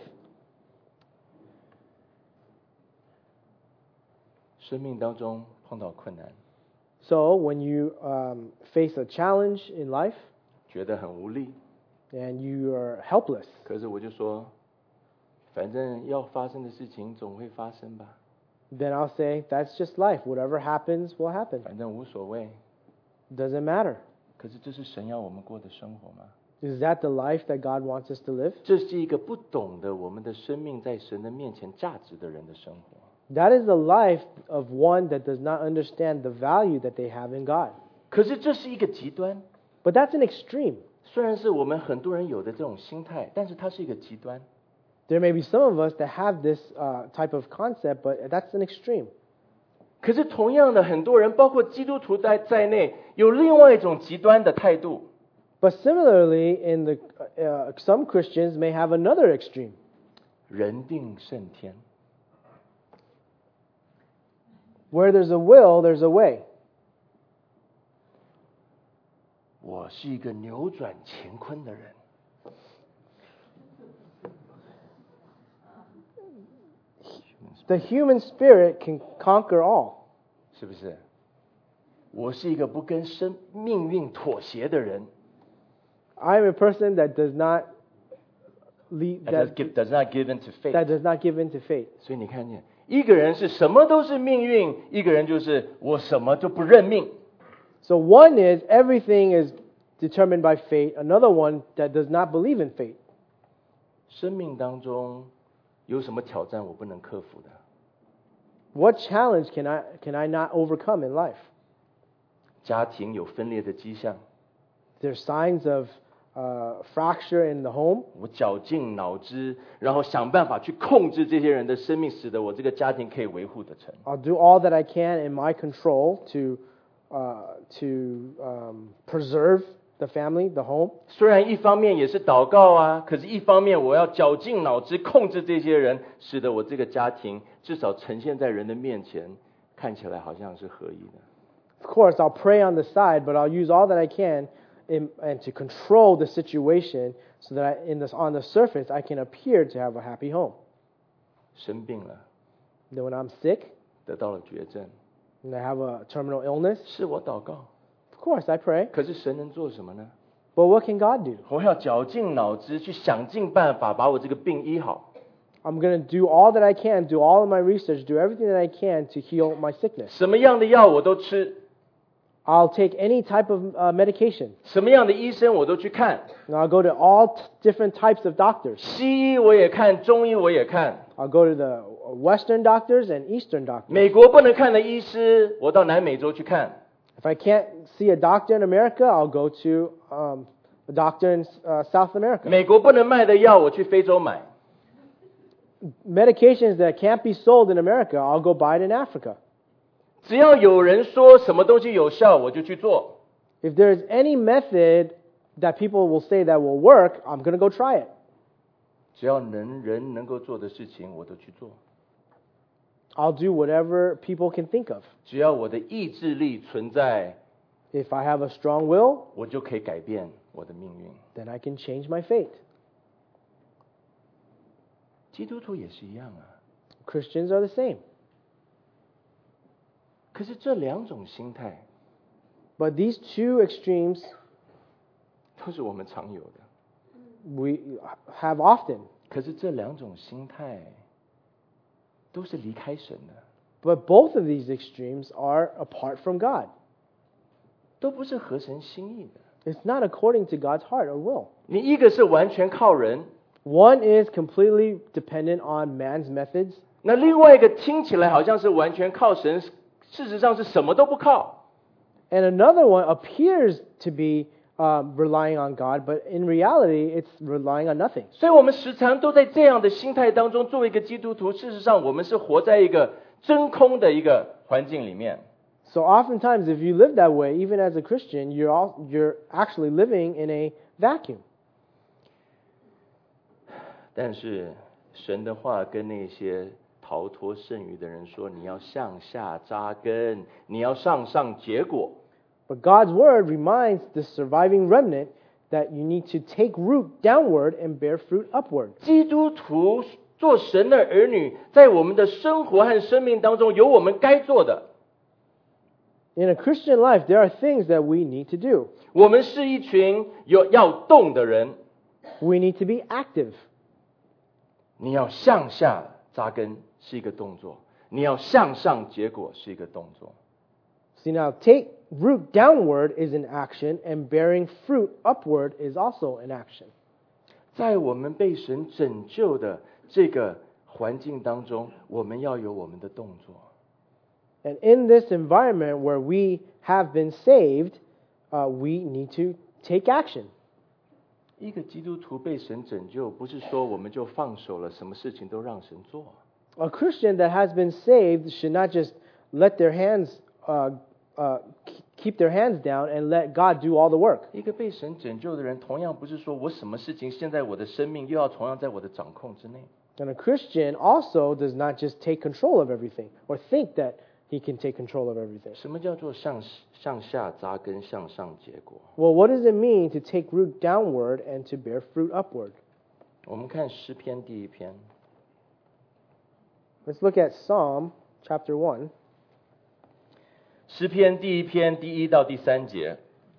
生命当中碰到困难， So when you um, face a challenge in life 觉得很无力， and you are helpless, 可是我就说，反正要发生的事情总会发生吧， then I'll say, that's just life. Whatever happens, will happen. 反正无所谓。 Doesn't matter. 可是这是神要我们过的生活吗？ Is that the life that God wants us to live? 这是一个不懂得我们的生命在神的面前价值的人的生活。 That is the life of one that does not understand the value that they have in God. 可是这是一个极端， But that's an extreme. 虽然是我们很多人有的这种心态，但是它是一个极端。 There may be some of us that have this uh, type of concept, but that's an extreme. 可是同样的，很多人，包括基督徒在在内，有另外一种极端的态度。 But similarly, in the uh, some Christians may have another extreme. 人定胜天， Where there's a will, there's a way. 我是一个扭转乾坤的人。 The human spirit can conquer all. 是不是？我是一个不跟生命运妥协的人。 I'm a person that does not lead, That does, that, give, does not give in to faith. that does not give in to fate. 所以你看见，一个人是什么都是命运，一个人就是我什么就不认命。 So one is everything is determined by fate. Another one that does not believe in fate. 生命当中有什么挑战我不能克服的？ What challenge can I can I not overcome in life? 家庭有分裂的迹象， There's signs of uh, fracture in the home. 我绞尽脑汁，然后想办法去控制这些人的生命，使得我这个家庭可以维护得成。 I'll do all that I can in my control to uh, to um, preserve the family, the home. 虽然一方面也是祷告啊，可是一方面我要绞尽脑汁控制这些人，使得我这个家庭至少呈现在人的面前，看起来好像是合一的。 Of course, I'll pray on the side, but I'll use all that I can in, and to control the situation so that I, in this, on the surface I can appear to have a happy home. 生病了， Then when I'm sick 得到了绝症， and I have a terminal illness, 是我祷告， of course I pray. 可是神能做什么呢？ But what can God do? 我要绞尽脑汁去想尽办法把我这个病医好。 I'm going to do all that I can, do all of my research, do everything that I can to heal my sickness. 什么样的药我都吃， I'll take any type of uh, medication. 什么样的医生我都去看， And I'll go to all t- different types of doctors. 西医我也看，中医我也看。 I'll go to the Western doctors and Eastern doctors. 美国不能看的医师，我到南美洲去看。 If I can't see a doctor in America, I'll go to um, a doctor in uh, South America. 美国不能卖的药，我去非洲买。 Medications that can't be sold in America, I'll go buy it in Africa. 只要有人说什么东西有效，我就去做。 If there's any method that people will say that will work, I'm going to go try it. 只要能人能够做的事情，我都去做。 I'll do whatever people can think of. 只要我的意志力存在， If I have a strong will, 我就可以改变我的命运。 then I can change my fate. 基督徒也是一样啊。 Christians are the same. 可是这两种心态 But these two extremes 都是我们常有的。 we have often. 可是这两种心态都是离开神的， But both of these extremes are apart from God. 都不是合神心意的。 It's not according to God's heart or will. 你一个是完全靠人， One is completely dependent on man's methods, 那另外一个听起来好像是完全靠神，事实上是什么都不靠。 and another one appears to be um, relying on God, but in reality, it's relying on nothing. 所以我们时常都在这样的心态当中，作为一个基督徒，事实上我们是活在一个真空的一个环境里面。 So oftentimes, if you live that way, even as a Christian, you're all, you're actually living in a vacuum. 但是神的话跟那些逃脱剩余的人说，你要向下扎根，你要上上结果。 But God's word reminds the surviving remnant that you need to take root downward and bear fruit upward. 基督徒做神的儿女，在我们的生活和生命当中有我们该做的。 In a Christian life, there are things that we need to do. 我们是一群有要动的人， We need to be active. 你要向下扎根是一个动作，你要向上结果是一个动作。 See now, take root downward is an action, and bearing fruit upward is also an action. 在我们被神拯救的这个环境当中，我们要有我们的动作。 And in this environment where we have been saved, uh, we need to take action. 一个基督徒被神拯救，不是说我们就放手了，什么事情都让神做。 A Christian that has been saved should not just let their hands, uh, uh, keep their hands down and let God do all the work. 一个被神拯救的人，同样不是说我什么事情现在我的生命又要同样在我的掌控之内。 And a Christian also does not just take control of everything or think that he can take control of everything. 什么叫做向向下扎根，向上结果？ Well, what does it mean to take root downward and to bear fruit upward? 我们看诗篇第一篇， Let's look at Psalm chapter one. 诗篇第一篇第一到第三节。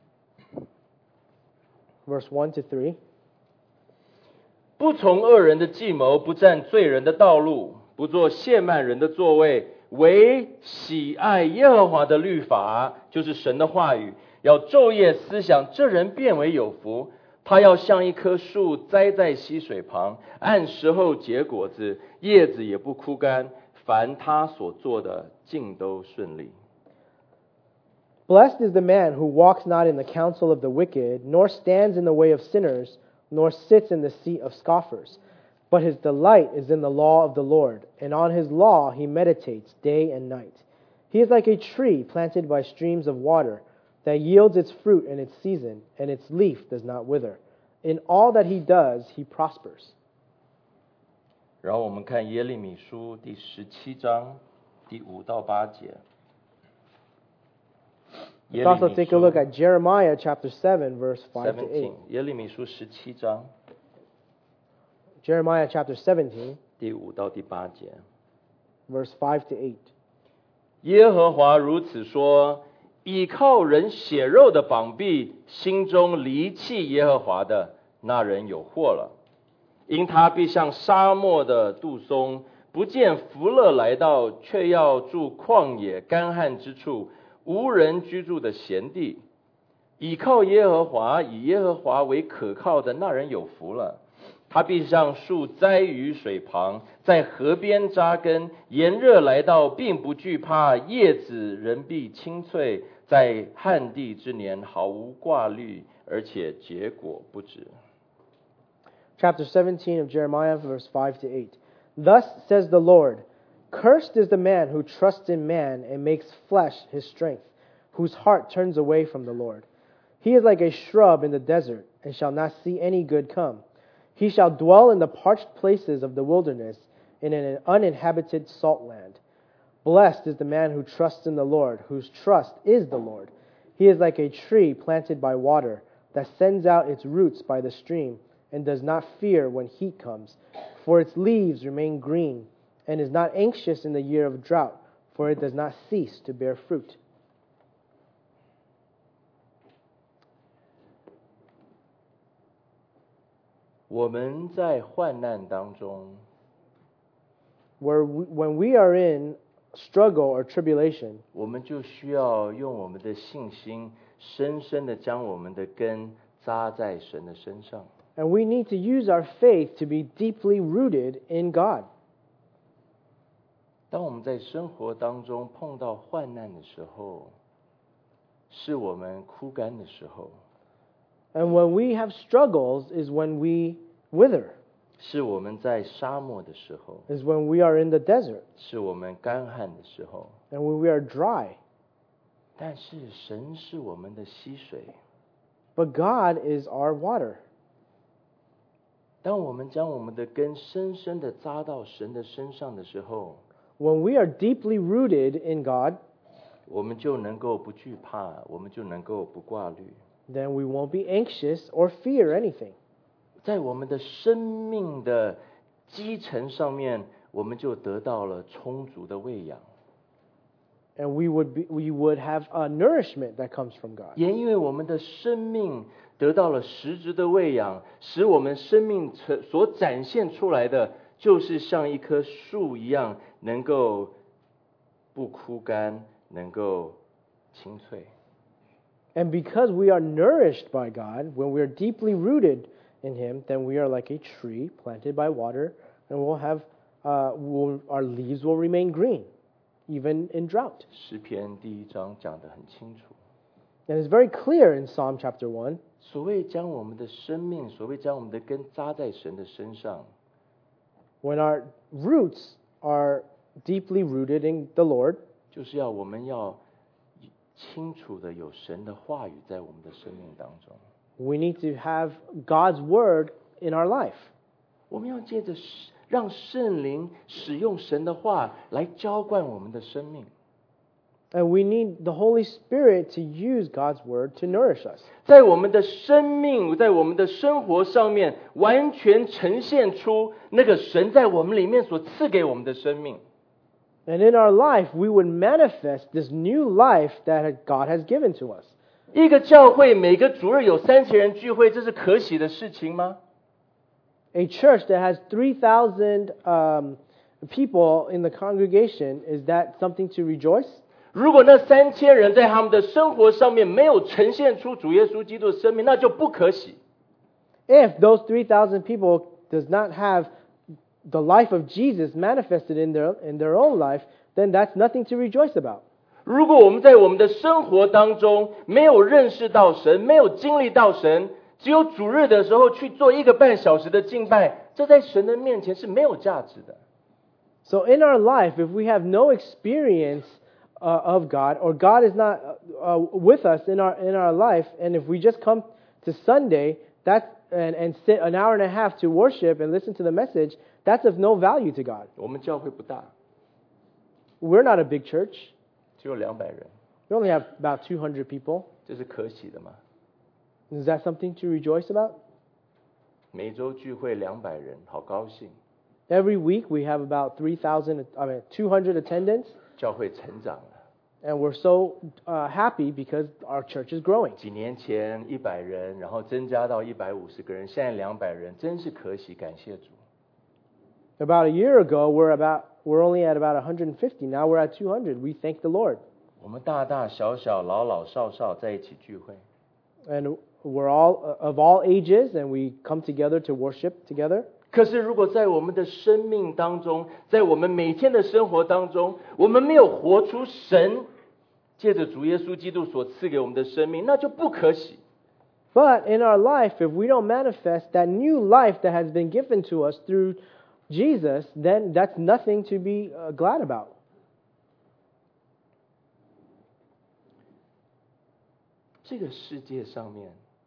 Verse one to three. 不从恶人的计谋，不占罪人的道路，不做亵慢人的座位，唯喜爱耶和华的律法，就是神的话语，要昼夜思想，这人变为有福。他要像一棵树栽在溪水旁，按时候结果子，叶子也不枯干，凡他所做的尽都顺利。 Blessed is the man who walks not in the counsel of the wicked, nor stands in the way of sinners, nor sits in the seat of scoffers. But his delight is in the law of the Lord, and on his law he meditates day and night. He is like a tree planted by streams of water, that yields its fruit in its season, and its leaf does not wither. In all that he does, he prospers. 然后我们看耶利米书第十七章第五到八节。 Let's also take a look at Jeremiah chapter seven, verse five to eight. 耶利米书十七章 Jeremiah chapter seventeen, 第五到第八节。 verse five to eight. 耶和华如此说：倚靠人血肉的膀臂，心中离弃耶和华的，那人有祸了。因他必像沙漠的杜松，不见福乐来到，却要住旷野干旱之处，无人居住的闲地。倚靠耶和华，以耶和华为可靠的，那人有福了。他必像树栽于水旁，在河边扎根，炎热来到，并不惧怕，叶子仍必青翠，在旱地之年毫无挂虑，而且结果不止。 Chapter seventeen of Jeremiah, verse five to eight. Thus says the Lord, Cursed is the man who trusts in man and makes flesh his strength, whose heart turns away from the Lord. He is like a shrub in the desert, and shall not see any good come. He shall dwell in the parched places of the wilderness, in an uninhabited salt land. Blessed is the man who trusts in the Lord, whose trust is the Lord. He is like a tree planted by water, that sends out its roots by the stream, and does not fear when heat comes, for its leaves remain green, and is not anxious in the year of drought, for it does not cease to bear fruit. 我们在患难当中， Where we, when we are in struggle or tribulation, 我们就需要用我们的信心，深深的将我们的根扎在神的身上。 and we need to use our faith to be deeply rooted in God. 当我们在生活当中碰到患难的时候，是我们枯干的时候， And when we have struggles is when we wither, 是我们在沙漠的时候， is when we are in the desert, 是我们干旱的时候。 and when we are dry. 但是神是我们的溪水。 But God is our water. 当我们将我们的根深深的扎到神的身上的时候， When we are deeply rooted in God, 我们就能够不惧怕，我们就能够不挂虑。 then we won't be anxious or fear anything. 在我们的生命的基层上面，我们就得到了充足的喂养。 And we would be, we would have a nourishment that comes from God. 也因为我们的生命得到了实质的喂养，使我们生命所展现出来的，就是像一棵树一样，能够不枯干，能够青翠。 And because we are nourished by God, when we are deeply rooted in Him, then we are like a tree planted by water, and we'll have uh, we'll, our leaves will remain green, even in drought. 诗篇第一章讲得很清楚， And it's very clear in Psalm chapter one. 所谓将我们的生命，所谓将我们的根扎在神的身上， When our roots are deeply rooted in the Lord, 就是要我们要清楚的有神的话语在我们的生命当中。 we need to have God's word in our life. 我们要借着让圣灵使用神的话来浇灌我们的生命。 And we need the Holy Spirit to use God's word to nourish us. 在我们的生命，在我们的生活上面，完全呈现出那个神在我们里面所赐给我们的生命。 And in our life, we would manifest this new life that God has given to us. 一个教会每个主日有三千人聚会，这是可喜的事情吗？ A church that has three thousand um, people in the congregation, is that something to rejoice? 如果那三千人在他们的生活上面没有呈现出主耶稣基督的生命，那就不可喜。 If those three thousand people does not have the life of Jesus manifested in their, in their own life, then that's nothing to rejoice about. 如果我们在我们的生活当中没有认识到神，没有经历到神，只有主日的时候去做一个半小时的敬拜，这在神的面前是没有价值的。 So in our life, if we have no experience uh, of God, or God is not uh, uh, with us in our in our life, and if we just come to Sunday, that's and, and sit an hour and a half to worship and listen to the message, that's of no value to God. 我们教会不大， We're not a big church. 只有两百人， We only have about two hundred people. 这是可喜的吗？ Is that something to rejoice about? 每周聚会两百人，好高兴， Every week we have about three thousand, I mean, two hundred attendance, 教会成长了。 and we're so uh, happy because our church is growing. 几年前一百人，然后增加到一百五十个人，现在两百人，真是可喜，感谢主。 About a year ago, we're about we're only at about one hundred fifty. Now we're at two hundred. We thank the Lord. 我们大大小小、老老少少在一起聚会， And we're all of all ages, and we come together to worship together. 可是如果在我们的生命当中，在我们每天的生活当中，我们没有活出神借着主耶稣基督所赐给我们的生命，那就不可喜。 But in our life, if we don't manifest that new life that has been given to us through Jesus, then that's nothing to be uh, glad about. 这个世界上面，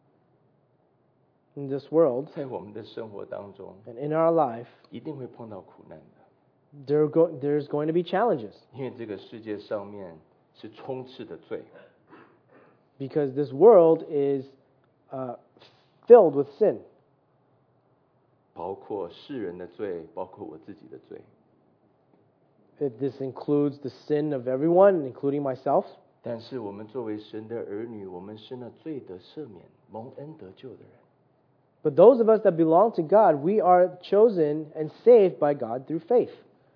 In this world 在我们的生活当中， and in our life, 一定会碰到苦难的， there go, there's going to be challenges 因为这个世界上面是充斥的罪。 because this world is uh, filled with sin, 包括世人的罪，包括我自己的罪。 It, this includes the sin of everyone, including myself. 但是我们作为神的儿女，我们是那罪得赦免、蒙恩得救的人。 But those of us that belong to God, we are chosen and saved by God through faith.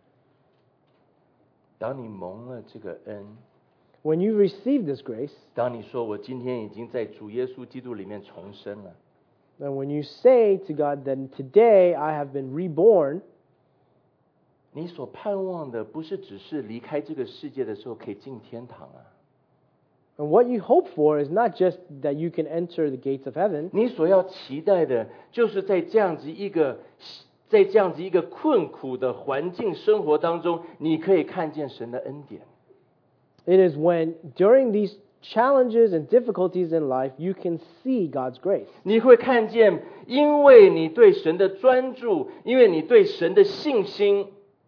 当你蒙了这个恩， When you receive this grace, 当你说我今天已经在主耶稣基督里面重生了， and when you say to God, then today I have been reborn, 你所盼望的不是只是离开这个世界的时候可以进天堂啊， and what you hope for is not just that you can enter the gates of heaven. 你所要期待的就是在这样子一个在这样子一个困苦的环境生活当中，你可以看见神的恩典。 It is when during these challenges and difficulties in life, you can see God's grace. 你会看见，因为你对神的专注，因为你对神的信心，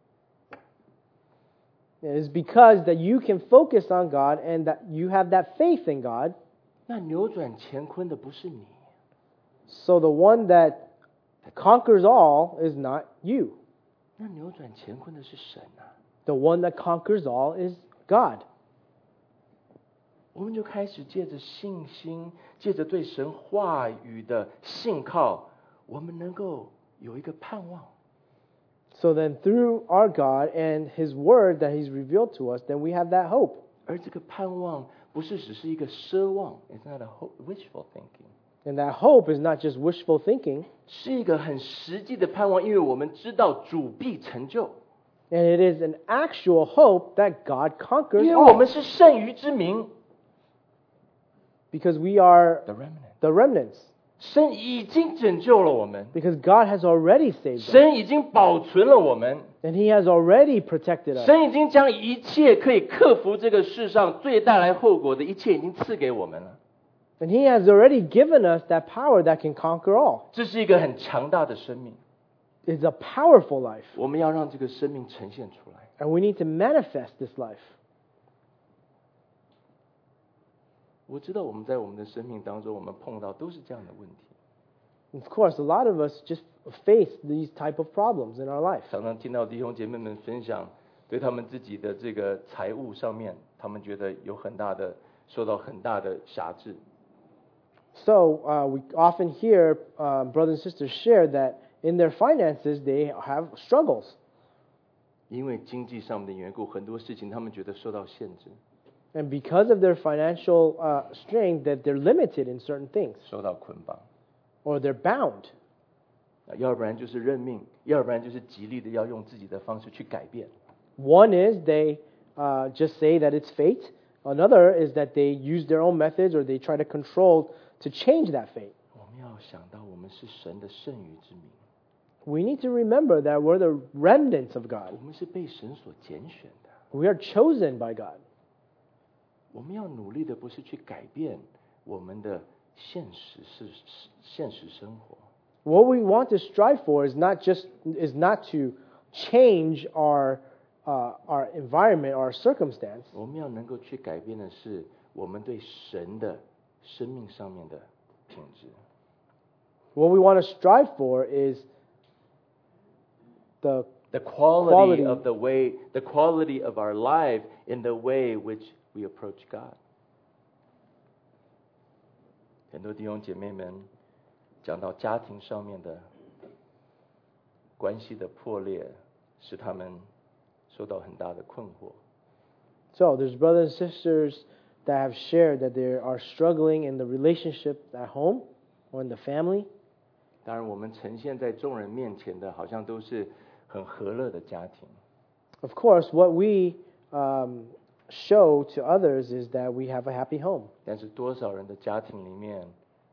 It is because that you can focus on God and that you have that faith in God. 那扭转乾坤的不是你， So the one that conquers all is not you. 那扭转乾坤的是神啊。 The one that conquers all is God. 我们就开始借着信心，借着对神话语的信靠，我们能够有一个盼望。 So then through our God and His Word that He's revealed to us, then we have that hope. 而这个盼望不是只是一个奢望 ，it's not a hope, wishful thinking， And that hope is not just wishful thinking, 是一个很实际的盼望，因为我们知道主必成就， and it is an actual hope that God conquers 因为我 all. 们是剩余之民 Because we are ，the remnant， the remnants. 神已经拯救了我们， Because God has already saved us. 神已经保存了我们， And He has already protected us. 神已经将一切可以克服这个世上最带来后果的一切，已经赐给我们了。 And He has already given us that power that can conquer all. 这是一个很强大的生命， It's a powerful life. 我们要让这个生命呈现出来。 And we need to manifest this life. 我知道我们在我们的生命当中，我们碰到都是这样的问题。 Of course, a lot of us just face these type of problems in our life. 常常听到弟兄姐妹们分享，对他们自己的这个财务上面，他们觉得有很大的受到很大的辖制。 So uh, we often hear uh, brothers and sisters share that in their finances they have struggles. 因为经济上面的缘故，很多事情他们觉得受到限制， And because of their financial uh, strength, that they're limited in certain things, 受到捆绑。 or they're bound. 要不然就是认命，要不然就是极力的要用自己的方式去改变。 One is they uh, just say that it's fate. Another is that they use their own methods or they try to control to change that fate. 我们要想到，我们是神的剩余之民， We need to remember that we're the remnants of God. 我们是被神所拣选的。 We are chosen by God. 我们要努力的不是去改变我们的现实是现实生活， What we want to strive for is not just is not to change our uh, our environment, our circumstance. 我们要能够去改变的是我们对神的生命上面的品质。 What we want to strive for is the The quality, Quality. of the way, the quality of our life in the way which we approach God. 很多弟兄姐妹们讲到家庭上面的关系的破裂，使他们受到很大的困惑。 So there's brothers and sisters that have shared that they are struggling in the relationship at home or in the family. 当然，我们呈现在众人面前的，好像都是很和乐的家庭。 Of course, what we um, show to others is that we have a happy home. 但是多少人的家庭里面，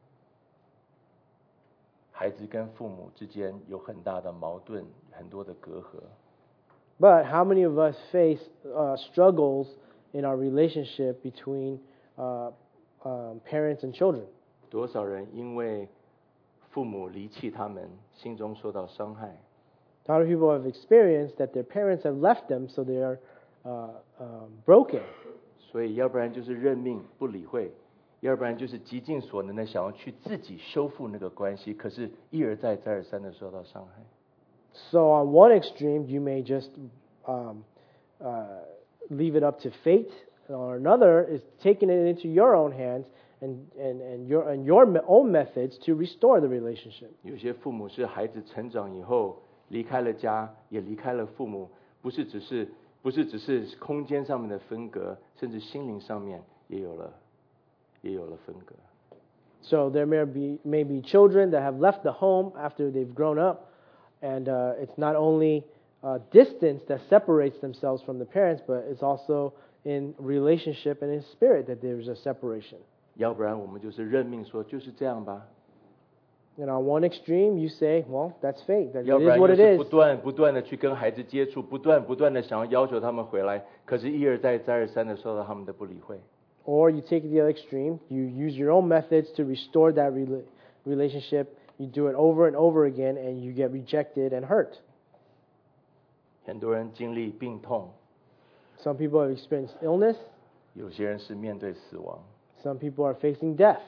孩子跟父母之间有很大的矛盾，很多的隔阂。 But how many of us face uh, struggles in our relationship between uh, um, parents and children? 多少人因为父母离弃他们，心中受到伤害？ A lot of people have experienced that their parents have left them, so they are uh, um, broken. 所以要不然就是认命不理会，要不然就是极尽所能的想要去自己修复那个关系，可是一而再再而三的受到伤害。 So on one extreme, you may just um, uh, leave it up to fate, or another is taking it into your own hands and and and your and your own methods to restore the relationship. 有些父母是孩子成长以后离开了家，也离开了父母，不是只是不是只是空间上面的分隔，甚至心灵上面也有了也有了分隔。 So there may be may be children that have left the home after they've grown up, and uh, it's not only uh, distance that separates themselves from the parents, but it's also in relationship and in spirit that there's a separation. 要不然我们就是认命说就是这样吧。 And on one extreme, you say, well, that's fate. That 要 it 不然 is 又 what it 是不 is. 断不断的去跟孩子接触，不断不断的想要要求他们回来，可是，一而再再而三的受到他们的不理会。 Or you take the other extreme. You use your own methods to restore that rela- relationship. You do it over and over again, and you get rejected and hurt. 很多人经历病痛， Some people have experienced illness. 有些人是面对死亡， Some people are facing death.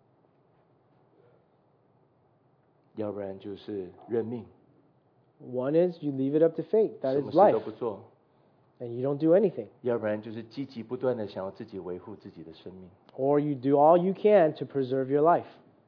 要不然就是认命， One is you leave it up to fate. That 什么 is 事 life. 都不做。 And you don't do anything. 要不然就是积极不断的想要自己维护自己的生命， Or you do all you can to preserve your life.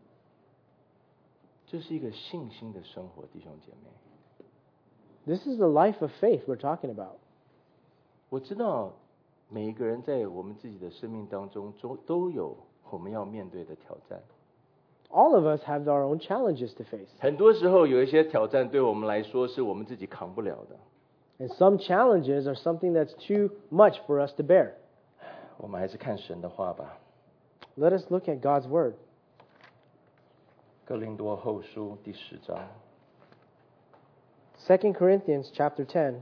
这是一个信心的生活，弟兄姐妹。 This is the life of faith we're talking about. 我知道每一个人在我们自己的生命当中都都有我们要面对的挑战。 All of us have our own challenges to face. 很多时候有一些挑战对我们来说是我们自己扛不了的， And some challenges are something that's too much for us to bear. 我们还是看神的话吧。 Let us look at God's Word. 哥林多后书第十章 Second Corinthians chapter ten.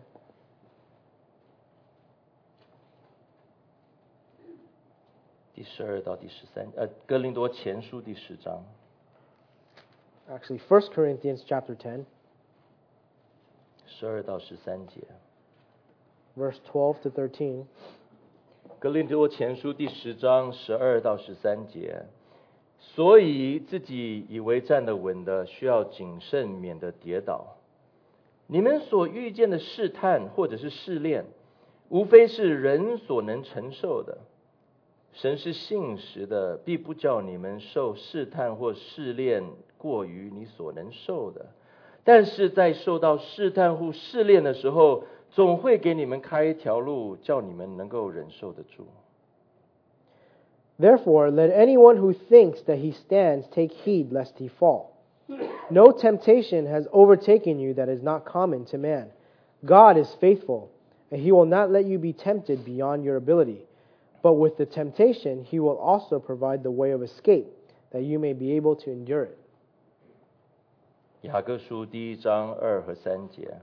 第十二到第十三，呃，哥林多前书第十章 Actually, First Corinthians chapter ten, 十二到十三节。 verse twelve to thirteen. 哥林多前书第十章十二到十三节，所以自己以为站得稳的，需要谨慎，免得跌倒。你们所遇见的试探或者是试炼，无非是人所能承受的。神是信实的，必不叫你们受试探或试炼过于你所能受的。但是在受到试探或试炼的时候，总会给你们开一条路，叫你们能够忍受得住。 Therefore, let anyone who thinks that he stands take heed lest he fall. No temptation has overtaken you that is not common to man. God is faithful, and he will not let you be tempted beyond your ability. But with the temptation, he will also provide the way of escape, that you may be able to endure it. 雅各书第一章二和三节，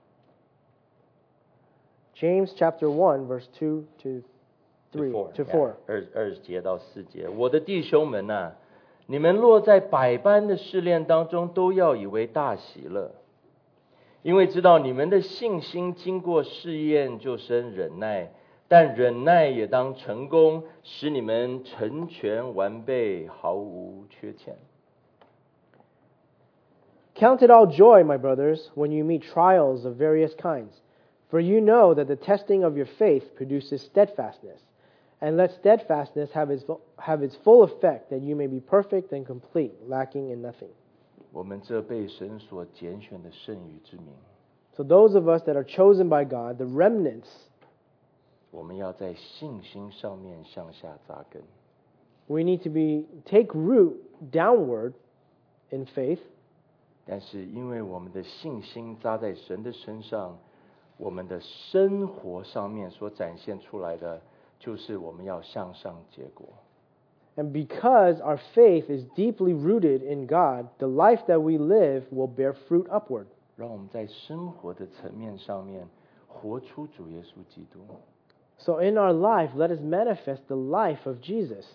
James chapter one, verse two to three to four. 二二节到四节。我的弟兄们呐、啊，你们落在百般的试炼当中，都要以为大喜乐，因为知道你们的信心经过试验，就生忍耐。但忍耐也当成功，使你们成全完备，毫无缺欠。 Count it all joy, my brothers, when you meet trials of various kinds, for you know that the testing of your faith produces steadfastness. And let steadfastness have its, have its full effect, that you may be perfect and complete, lacking in nothing. 我们这被神所拣选的圣余之民， So those of us that are chosen by God, the remnants, 我们要在信心上面向下扎根。 we need to be take root downward in faith. 但是因为我们的信心扎在神的身上，我们的生活上面所展现出来的，就是我们要向上结果。 And because our faith is deeply rooted in God, the life that we live will bear fruit upward. 让我们在生活的层面上面活出主耶稣基督。 So in our life, let us manifest the life of Jesus.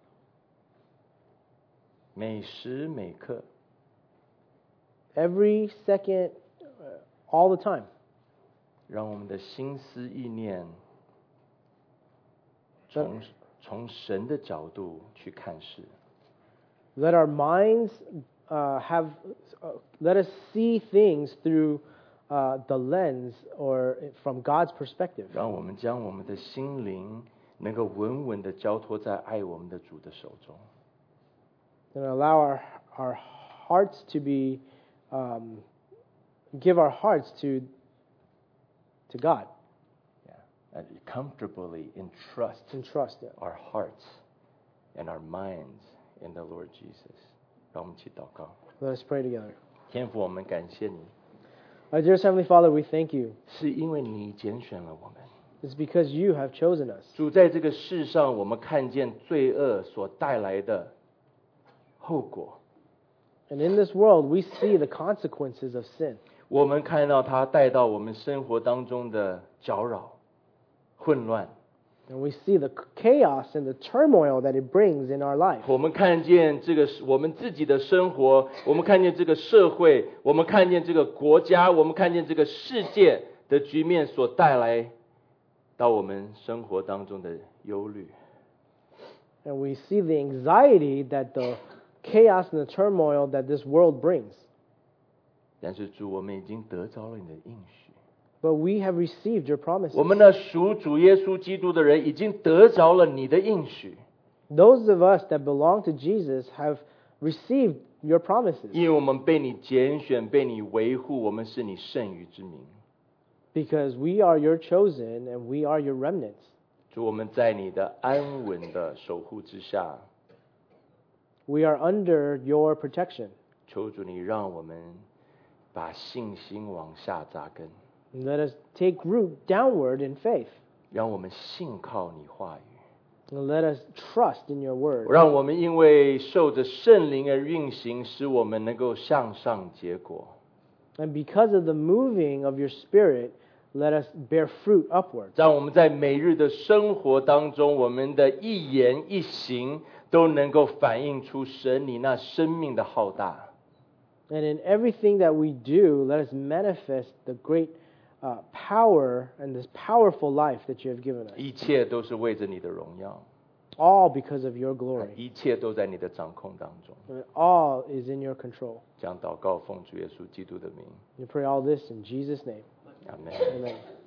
每时每刻， Every second, uh, all the time. 让我们的心思意念从从神的角度去看事。 Let our minds uh, have, uh, let us see things through uh, the lens or from God's perspective. 让我们将我们的心灵能够稳稳的交托在爱我们的主的手中。 And allow our our hearts to be, um, give our hearts to to God. Yeah, and comfortably entrust And trust Him. our hearts and our minds in the Lord Jesus. 让我们一起祷告。 Let us pray together. 天父，我们感谢你， Our dear Heavenly Father, we thank you. 是因为你拣选了我们。 It's because you have chosen us. 主，在这个世上，我们看见罪恶所带来的后果， And in this world, we see the consequences of sin. 我们看到它带到我们生活当中的搅扰、混乱。 And we see the chaos and the turmoil that it brings in our life. 我们看见这个我们自己的生活，我们看见这个社会，我们看见这个国家，我们看见这个世界的局面所带来到我们生活当中的忧虑。 And we see the anxiety that the chaos and the turmoil that this world brings. 但是主，我们已经得着了你的应许。 But we have received your promises. 我们的属主耶稣基督的人已经得着了你的应许， Those of us that belong to Jesus have received your promises 因为我们被你拣选，被你维护，我们是你剩余之民。 because we are your chosen and we are your remnants. 主，我们在你的安稳的守护之下， We are under your protection. 求主你让我们把信心往下扎根， Let us take root downward in faith. 让我们信靠你话语， And let us trust in your word. 让我们因为受着圣灵而运行，使我们能够向上结果。 And because of the moving of your spirit, let us bear fruit upward. 让我们在每日的生活当中，我们的一言一行都能够反映出神你那生命的浩大。 And in everything that we do, let us manifest the great uh, power and this powerful life that you have given us. 一切都是为着你的荣耀， All because of your glory. 一切都在你的掌控当中。 And all is in your control. 将祷告奉主耶稣基督的名， We pray all this in Jesus' name. 阿门。 Amen.